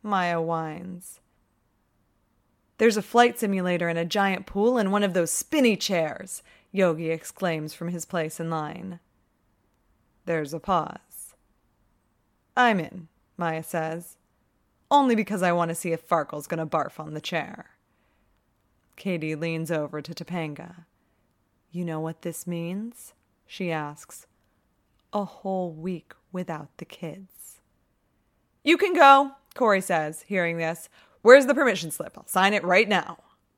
Maya whines. There's a flight simulator and a giant pool and one of those spinny chairs, Yogi exclaims from his place in line. There's a pause. I'm in, Maya says. Only because I want to see if Farkle's going to barf on the chair. Katie leans over to Topanga. You know what this means? She asks. A whole week without the kids. You can go, Corey says, hearing this. Where's the permission slip? I'll sign it right now.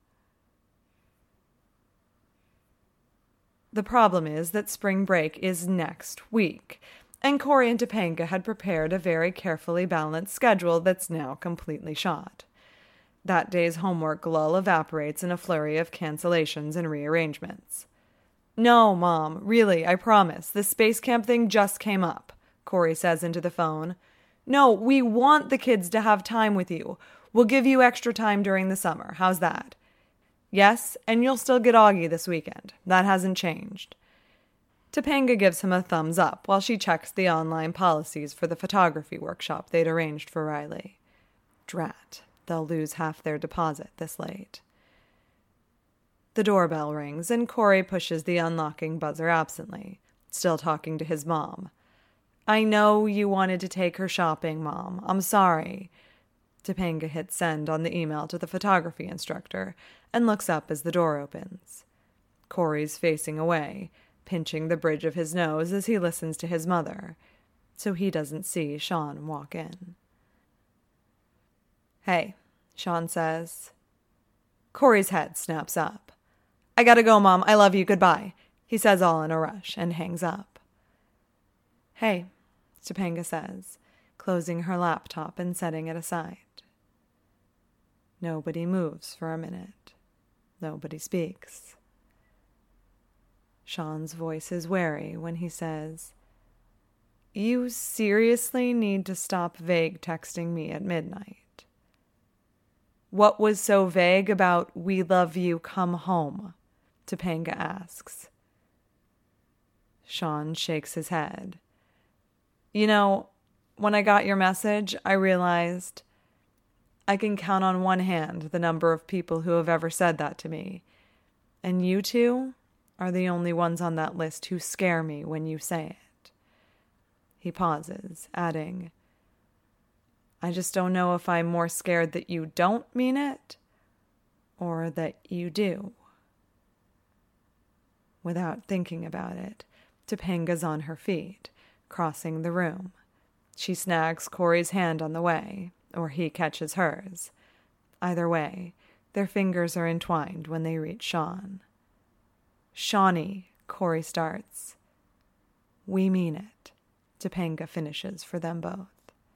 The problem is that spring break is next week, and Corey and Topanga had prepared a very carefully balanced schedule that's now completely shot. That day's homework lull evaporates in a flurry of cancellations and rearrangements. No, Mom, really, I promise. This space camp thing just came up, Corey says into the phone. No, we want the kids to have time with you. We'll give you extra time during the summer. How's that? Yes, and you'll still get Augie this weekend. That hasn't changed. Topanga gives him a thumbs up while she checks the online policies for the photography workshop they'd arranged for Riley. Drat, they'll lose half their deposit this late. The doorbell rings and Corey pushes the unlocking buzzer absently, still talking to his mom. I know you wanted to take her shopping, Mom. I'm sorry. Topanga hits send on the email to the photography instructor and looks up as the door opens. Corey's facing away, pinching the bridge of his nose as he listens to his mother, so he doesn't see Sean walk in. Hey, Sean says. Corey's head snaps up. I gotta go, Mom. I love you. Goodbye, he says all in a rush and hangs up. Hey, Topanga says, closing her laptop and setting it aside. Nobody moves for a minute. Nobody speaks. Sean's voice is wary when he says, You seriously need to stop vague texting me at midnight. What was so vague about we love you, come home? Topanga asks. Sean shakes his head. You know, when I got your message, I realized I can count on one hand the number of people who have ever said that to me. And you two are the only ones on that list who scare me when you say it. He pauses, adding, I just don't know if I'm more scared that you don't mean it or that you do. Without thinking about it, Topanga's on her feet, crossing the room. She snags Corey's hand on the way, or he catches hers. Either way, their fingers are entwined when they reach Sean. Shawnee, Corey starts. We mean it, Topanga finishes for them both.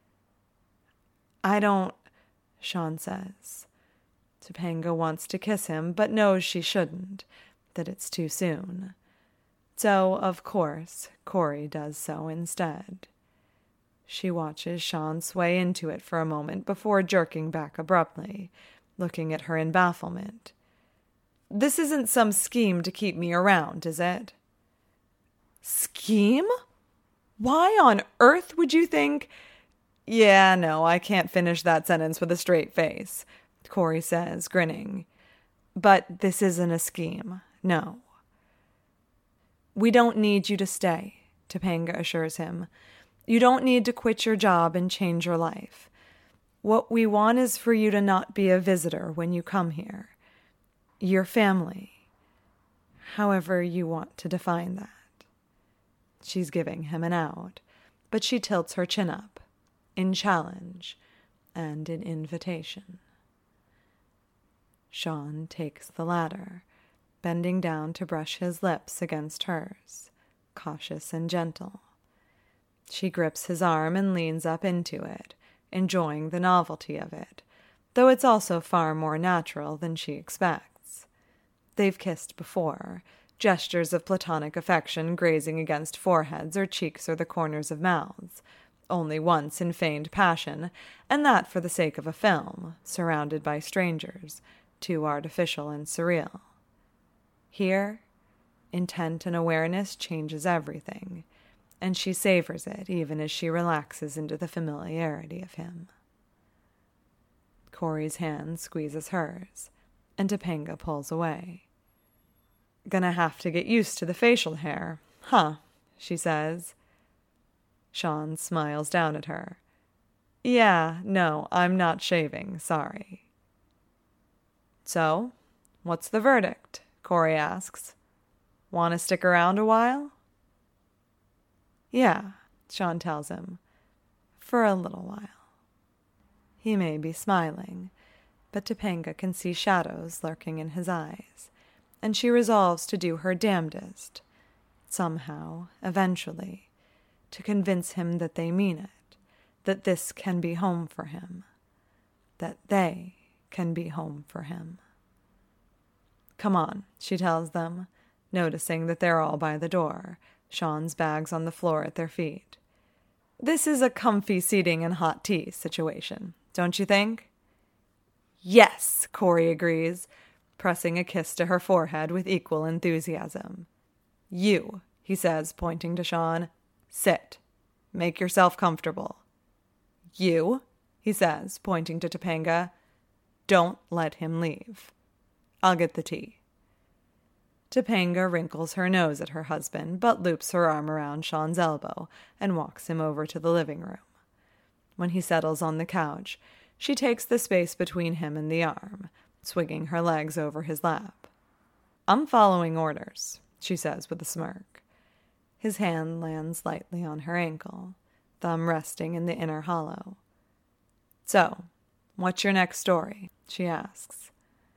I don't, Sean says. Topanga wants to kiss him, but knows she shouldn't, that it's too soon. So, of course, Corey does so instead. She watches Sean sway into it for a moment before jerking back abruptly, looking at her in bafflement. This isn't some scheme to keep me around, is it? Scheme? Why on earth would you think... Yeah, no, I can't finish that sentence with a straight face, Corey says, grinning. But this isn't a scheme, no. We don't need you to stay, Topanga assures him. You don't need to quit your job and change your life. What we want is for you to not be a visitor when you come here. Your family. However you want to define that. She's giving him an out, but she tilts her chin up, in challenge and in invitation. Sean takes the latter, bending down to brush his lips against hers, cautious and gentle. She grips his arm and leans up into it, enjoying the novelty of it, though it's also far more natural than she expects. They've kissed before, gestures of platonic affection grazing against foreheads or cheeks or the corners of mouths, only once in feigned passion, and that for the sake of a film, surrounded by strangers, too artificial and surreal. Here, intent and awareness changes everything, and she savors it even as she relaxes into the familiarity of him. Corey's hand squeezes hers, and Topanga pulls away. Gonna have to get used to the facial hair, huh? She says. Sean smiles down at her. Yeah, no, I'm not shaving, sorry. So, what's the verdict? Corey asks. Want to stick around a while? Yeah, Sean tells him. For a little while. He may be smiling, but Topanga can see shadows lurking in his eyes, and she resolves to do her damnedest, somehow, eventually, to convince him that they mean it, that this can be home for him, that they can be home for him. Come on, she tells them, noticing that they're all by the door, Sean's bags on the floor at their feet. This is a comfy seating and hot tea situation, don't you think? Yes, Corey agrees, pressing a kiss to her forehead with equal enthusiasm. You, he says, pointing to Sean, sit. Make yourself comfortable. You, he says, pointing to Topanga, don't let him leave. I'll get the tea. Topanga wrinkles her nose at her husband, but loops her arm around Sean's elbow and walks him over to the living room. When he settles on the couch, she takes the space between him and the arm, swinging her legs over his lap. I'm following orders, she says with a smirk. His hand lands lightly on her ankle, thumb resting in the inner hollow. So, what's your next story? She asks.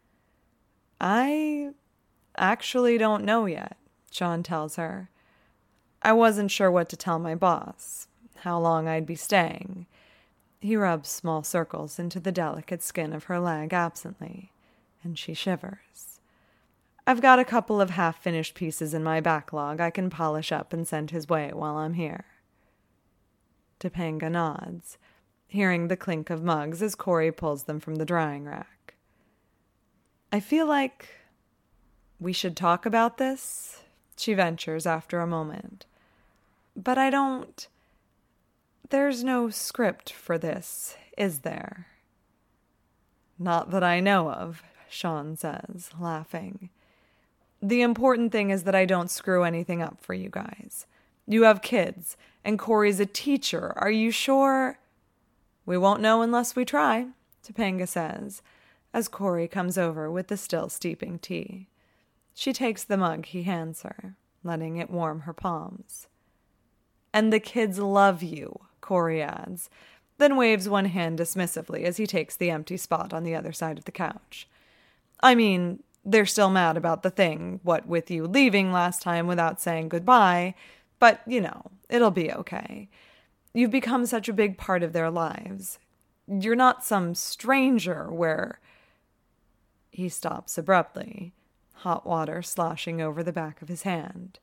I actually don't know yet, Sean tells her. I wasn't sure what to tell my boss, how long I'd be staying. He rubs small circles into the delicate skin of her leg absently, and she shivers. I've got a couple of half-finished pieces in my backlog I can polish up and send his way while I'm here. Topanga nods, hearing the clink of mugs as Corey pulls them from the drying rack. I feel like we should talk about this, she ventures after a moment. But I don't... There's no script for this, is there? Not that I know of, Sean says, laughing. The important thing is that I don't screw anything up for you guys. You have kids, and Corey's a teacher. Are you sure? We won't know unless we try, Topanga says, as Corey comes over with the still steeping tea. She takes the mug he hands her, letting it warm her palms. And the kids love you, Corey adds, then waves one hand dismissively as he takes the empty spot on the other side of the couch. I mean, they're still mad about the thing, what with you leaving last time without saying goodbye, but, you know, it'll be okay. You've become such a big part of their lives. You're not some stranger where... He stops abruptly, hot water sloshing over the back of his hand.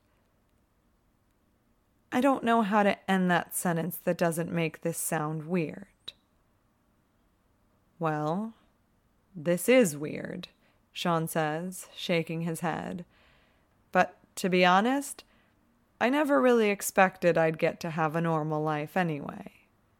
I don't know how to end that sentence that doesn't make this sound weird. Well, this is weird, Sean says, shaking his head. But to be honest, I never really expected I'd get to have a normal life anyway.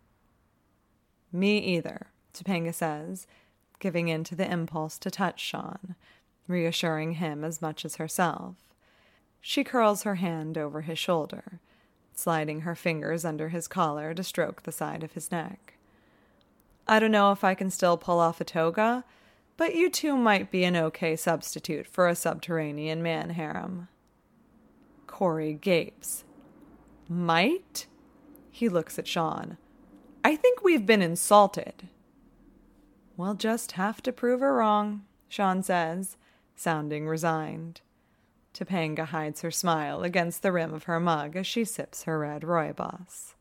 Me either, Topanga says, giving in to the impulse to touch Sean, reassuring him as much as herself. She curls her hand over his shoulder, sliding her fingers under his collar to stroke the side of his neck. I don't know if I can still pull off a toga, but you two might be an okay substitute for a subterranean man harem. Corey gapes. Might? He looks at Sean. I think we've been insulted. We'll just have to prove her wrong, Sean says, sounding resigned. Topanga hides her smile against the rim of her mug as she sips her red rooibos.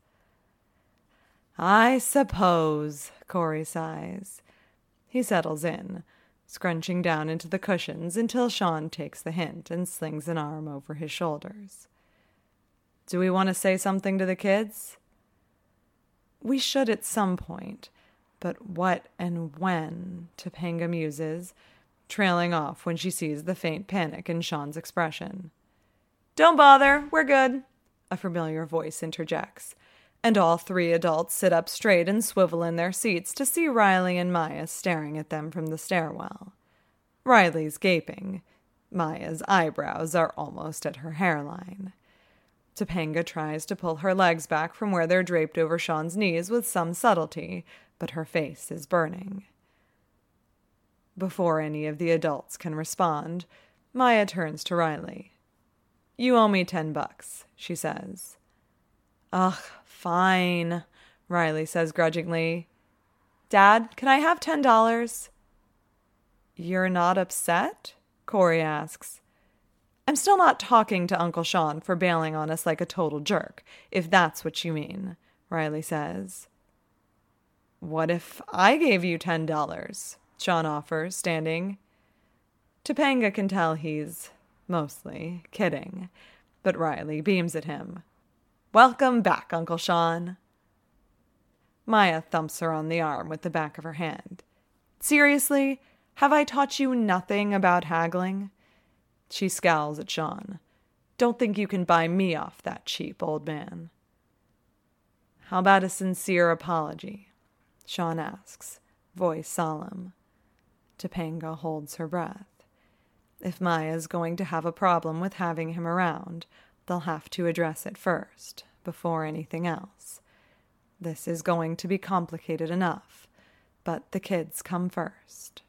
I suppose, Corey sighs. He settles in, scrunching down into the cushions until Sean takes the hint and slings an arm over his shoulders. Do we want to say something to the kids? We should at some point, but what and when, Topanga muses, trailing off when she sees the faint panic in Sean's expression. Don't bother, we're good, a familiar voice interjects, and all three adults sit up straight and swivel in their seats to see Riley and Maya staring at them from the stairwell. Riley's gaping. Maya's eyebrows are almost at her hairline. Topanga tries to pull her legs back from where they're draped over Sean's knees with some subtlety, but her face is burning. Before any of the adults can respond, Maya turns to Riley. "You owe me ten bucks," she says. "Ugh, fine," Riley says grudgingly. "Dad, can I have ten dollars? "You're not upset?" Corey asks. "I'm still not talking to Uncle Sean for bailing on us like a total jerk, if that's what you mean," Riley says. "What if I gave you ten dollars? Sean offers, standing. Topanga can tell he's, mostly, kidding, but Riley beams at him. "Welcome back, Uncle Sean." Maya thumps her on the arm with the back of her hand. "Seriously? Have I taught you nothing about haggling?" She scowls at Sean. "Don't think you can buy me off that cheap, old man." "How about a sincere apology?" Sean asks, voice solemn. Topanga holds her breath. If Maya's going to have a problem with having him around, they'll have to address it first, before anything else. This is going to be complicated enough, but the kids come first.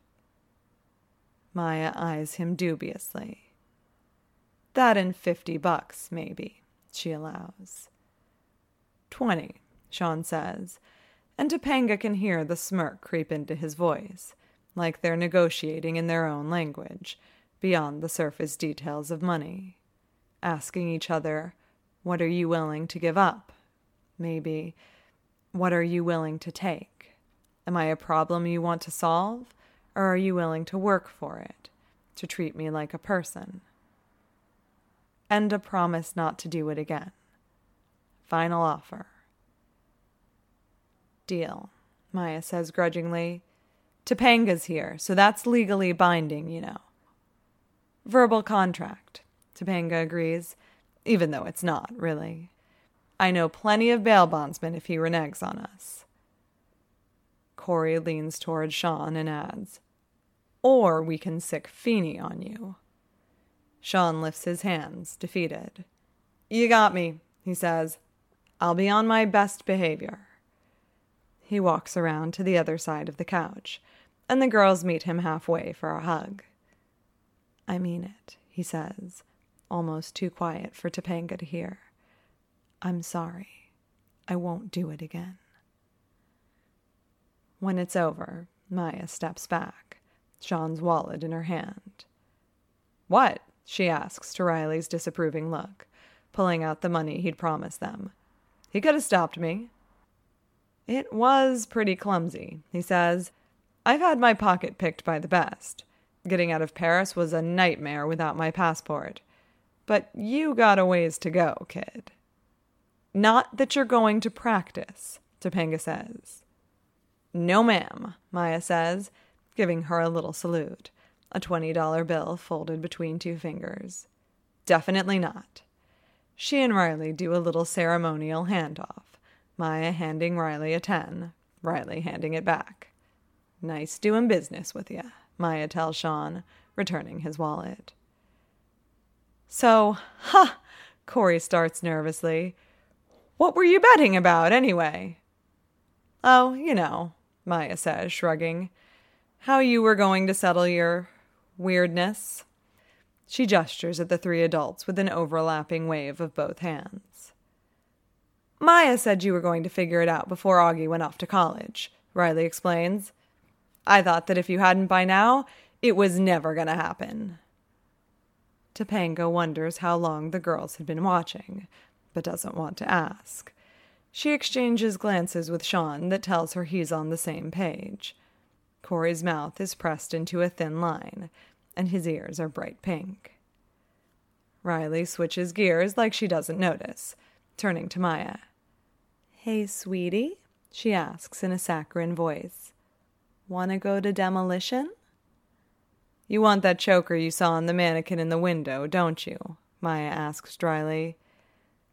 Maya eyes him dubiously. "That and fifty bucks, maybe," she allows. Twenty, Sean says, and Topanga can hear the smirk creep into his voice, like they're negotiating in their own language, beyond the surface details of money, asking each other, "What are you willing to give up?" Maybe, "What are you willing to take? Am I a problem you want to solve? Or are you willing to work for it, to treat me like a person?" And a promise not to do it again. Final offer. "Deal," Maya says grudgingly. "Topanga's here, so that's legally binding, you know." "Verbal contract," Topanga agrees, even though it's not, really. "I know plenty of bail bondsmen if he reneges on us." Corey leans toward Sean and adds, "Or we can sick Feeney on you." Sean lifts his hands, defeated. "You got me," he says. "I'll be on my best behavior." He walks around to the other side of the couch, and the girls meet him halfway for a hug. "I mean it," he says, almost too quiet for Topanga to hear. "I'm sorry. I won't do it again." When it's over, Maya steps back, Sean's wallet in her hand. "What?" she asks to Riley's disapproving look, pulling out the money he'd promised them. "He could have stopped me." "It was pretty clumsy," he says. "I've had my pocket picked by the best. Getting out of Paris was a nightmare without my passport. But you got a ways to go, kid." "Not that you're going to practice," Topanga says. "No, ma'am," Maya says, giving her a little salute, a twenty dollar bill folded between two fingers. "Definitely not." She and Riley do a little ceremonial handoff, Maya handing Riley a ten, Riley handing it back. "Nice doing business with ya," Maya tells Sean, returning his wallet. "So, ha!" Corey starts nervously. "What were you betting about, anyway?" "Oh, you know," Maya says, shrugging. "How you were going to settle your weirdness." She gestures at the three adults with an overlapping wave of both hands. "Maya said you were going to figure it out before Augie went off to college," Riley explains. "I thought that if you hadn't by now, it was never going to happen." Topanga wonders how long the girls had been watching, but doesn't want to ask. She exchanges glances with Sean that tells her he's on the same page. Corey's mouth is pressed into a thin line, and his ears are bright pink. Riley switches gears like she doesn't notice, turning to Maya. "Hey, sweetie," she asks in a saccharine voice. "Wanna go to demolition?" "You want that choker you saw on the mannequin in the window, don't you?" Maya asks dryly.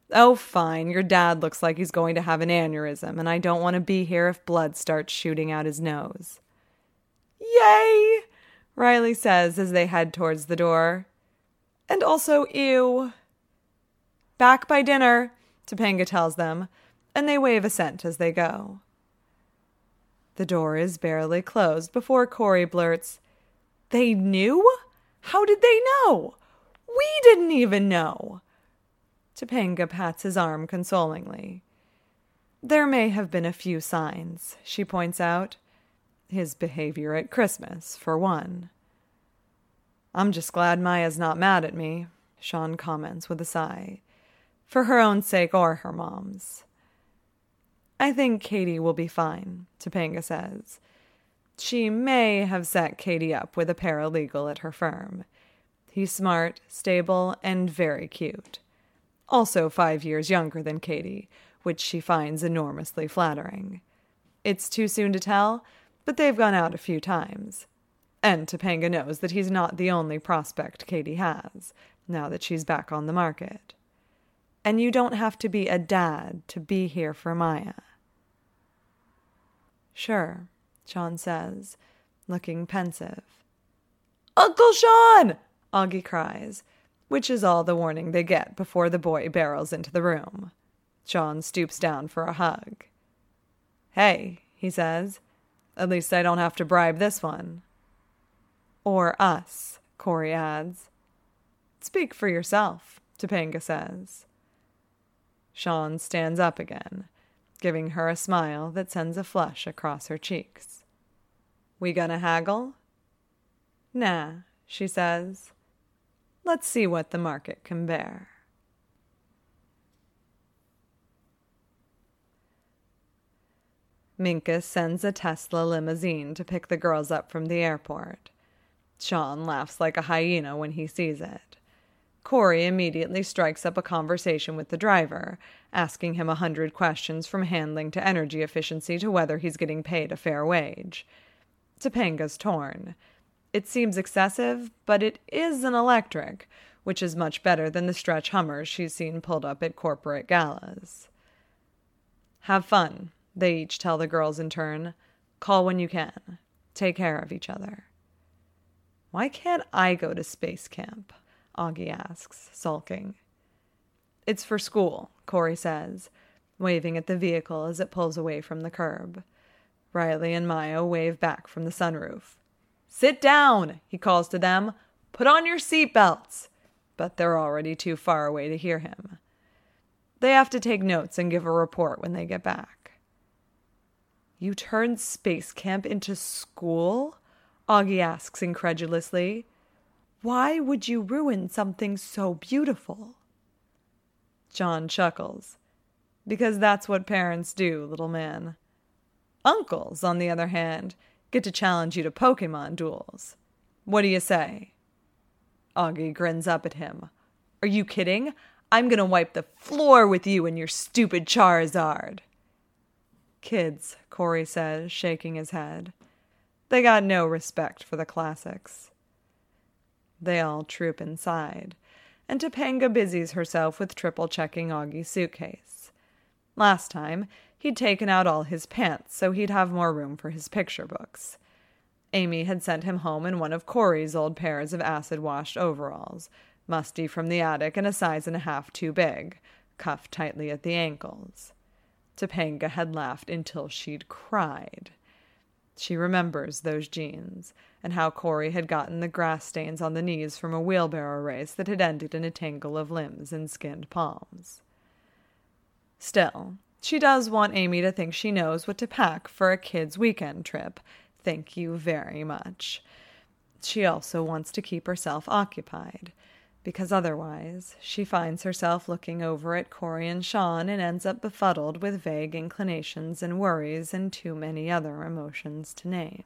Oh, fine, your dad looks like he's going to have an aneurysm, and I don't want to be here if blood starts shooting out his nose. Yay! Riley says as they head towards the door. And also, ew. Back by dinner, Topanga tells them, and they wave assent as they go. The door is barely closed before Corey blurts, "They knew? How did they know? We didn't even know." Topanga pats his arm consolingly. There may have been a few signs, she points out. His behavior at Christmas, for one. I'm just glad Maya's not mad at me, Sean comments with a sigh. For her own sake or her mom's. I think Katie will be fine, Topanga says. She may have set Katie up with a paralegal at her firm. He's smart, stable, and very cute. Also five years younger than Katie, which she finds enormously flattering. It's too soon to tell, but they've gone out a few times. And Topanga knows that he's not the only prospect Katie has, now that she's back on the market. And you don't have to be a dad to be here for Maya. Sure, Sean says, looking pensive. Uncle Sean! Augie cries, which is all the warning they get before the boy barrels into the room. Sean stoops down for a hug. Hey, he says, at least I don't have to bribe this one. Or us, Corey adds. Speak for yourself, Topanga says. Sean stands up again, giving her a smile that sends a flush across her cheeks. We gonna haggle? Nah, she says. Let's see what the market can bear. Minka sends a Tesla limousine to pick the girls up from the airport. Sean laughs like a hyena when he sees it. Corey immediately strikes up a conversation with the driver, asking him a hundred questions from handling to energy efficiency to whether he's getting paid a fair wage. Topanga's torn. It seems excessive, but it is an electric, which is much better than the stretch Hummers she's seen pulled up at corporate galas. Have fun, they each tell the girls in turn. Call when you can. Take care of each other. Why can't I go to space camp? Augie asks, sulking. It's for school, Corey says, waving at the vehicle as it pulls away from the curb. Riley and Maya wave back from the sunroof. Sit down, he calls to them. Put on your seatbelts. But they're already too far away to hear him. They have to take notes and give a report when they get back. You turned space camp into school? Augie asks incredulously. Why would you ruin something so beautiful? John chuckles. Because that's what parents do, little man. Uncles, on the other hand, get to challenge you to Pokemon duels. What do you say? Augie grins up at him. Are you kidding? I'm gonna wipe the floor with you and your stupid Charizard. Kids, Corey says, shaking his head. They got no respect for the classics. They all troop inside, and Topanga busies herself with triple-checking Augie's suitcase. Last time, he'd taken out all his pants so he'd have more room for his picture books. Amy had sent him home in one of Corey's old pairs of acid-washed overalls, musty from the attic and a size and a half too big, cuffed tightly at the ankles. Topanga had laughed until she'd cried. She remembers those jeans, and how Corey had gotten the grass stains on the knees from a wheelbarrow race that had ended in a tangle of limbs and skinned palms. Still, she does want Amy to think she knows what to pack for a kid's weekend trip. Thank you very much. She also wants to keep herself occupied, because otherwise she finds herself looking over at Corey and Sean and ends up befuddled with vague inclinations and worries and too many other emotions to name.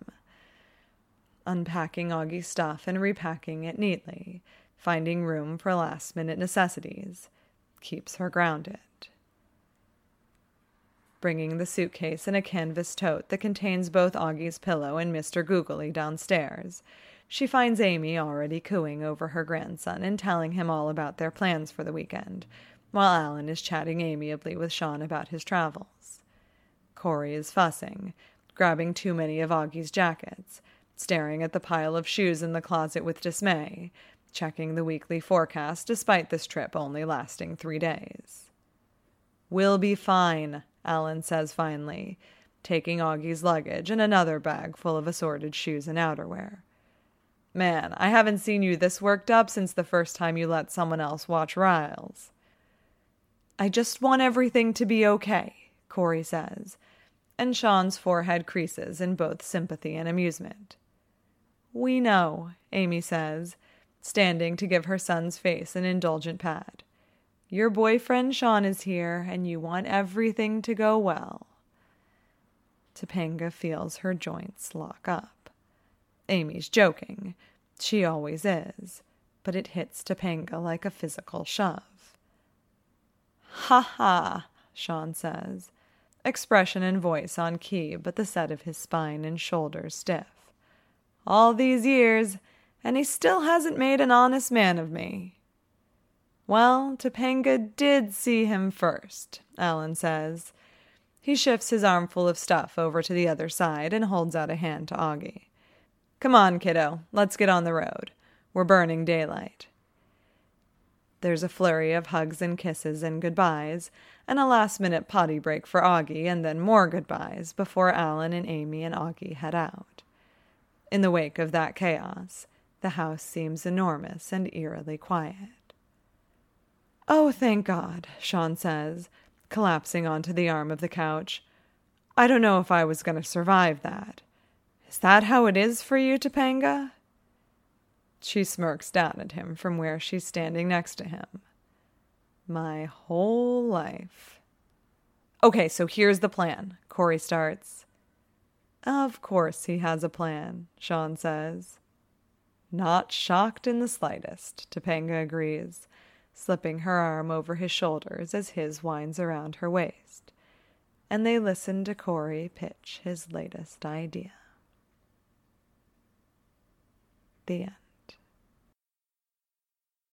Unpacking Augie's stuff and repacking it neatly, finding room for last-minute necessities, keeps her grounded. Bringing the suitcase in a canvas tote that contains both Augie's pillow and Mister Googly downstairs, she finds Amy already cooing over her grandson and telling him all about their plans for the weekend, while Alan is chatting amiably with Sean about his travels. Corey is fussing, grabbing too many of Augie's jackets, staring at the pile of shoes in the closet with dismay, checking the weekly forecast despite this trip only lasting three days. "We'll be fine," Alan says finally, taking Augie's luggage and another bag full of assorted shoes and outerwear. "Man, I haven't seen you this worked up since the first time you let someone else watch Riles." "I just want everything to be okay," Corey says, and Sean's forehead creases in both sympathy and amusement. "We know," Amy says, standing to give her son's face an indulgent pat. "Your boyfriend Sean is here, and you want everything to go well." Topanga feels her joints lock up. Amy's joking. She always is. But it hits Topanga like a physical shove. "Ha ha," Sean says, expression and voice on key, but the set of his spine and shoulders stiff. "All these years, and he still hasn't made an honest man of me." "Well, Topanga did see him first," Alan says. He shifts his armful of stuff over to the other side and holds out a hand to Augie. "Come on, kiddo, let's get on the road. We're burning daylight." There's a flurry of hugs and kisses and goodbyes, and a last-minute potty break for Augie, and then more goodbyes before Alan and Amy and Augie head out. In the wake of that chaos, the house seems enormous and eerily quiet. "Oh, thank God," Sean says, collapsing onto the arm of the couch. "I don't know if I was going to survive that. Is that how it is for you, Topanga?" She smirks down at him from where she's standing next to him. "My whole life." "Okay, so here's the plan," Corey starts. "Of course he has a plan," Sean says. "Not shocked in the slightest," Topanga agrees, slipping her arm over his shoulders as his winds around her waist, and they listen to Corey pitch his latest idea. The end.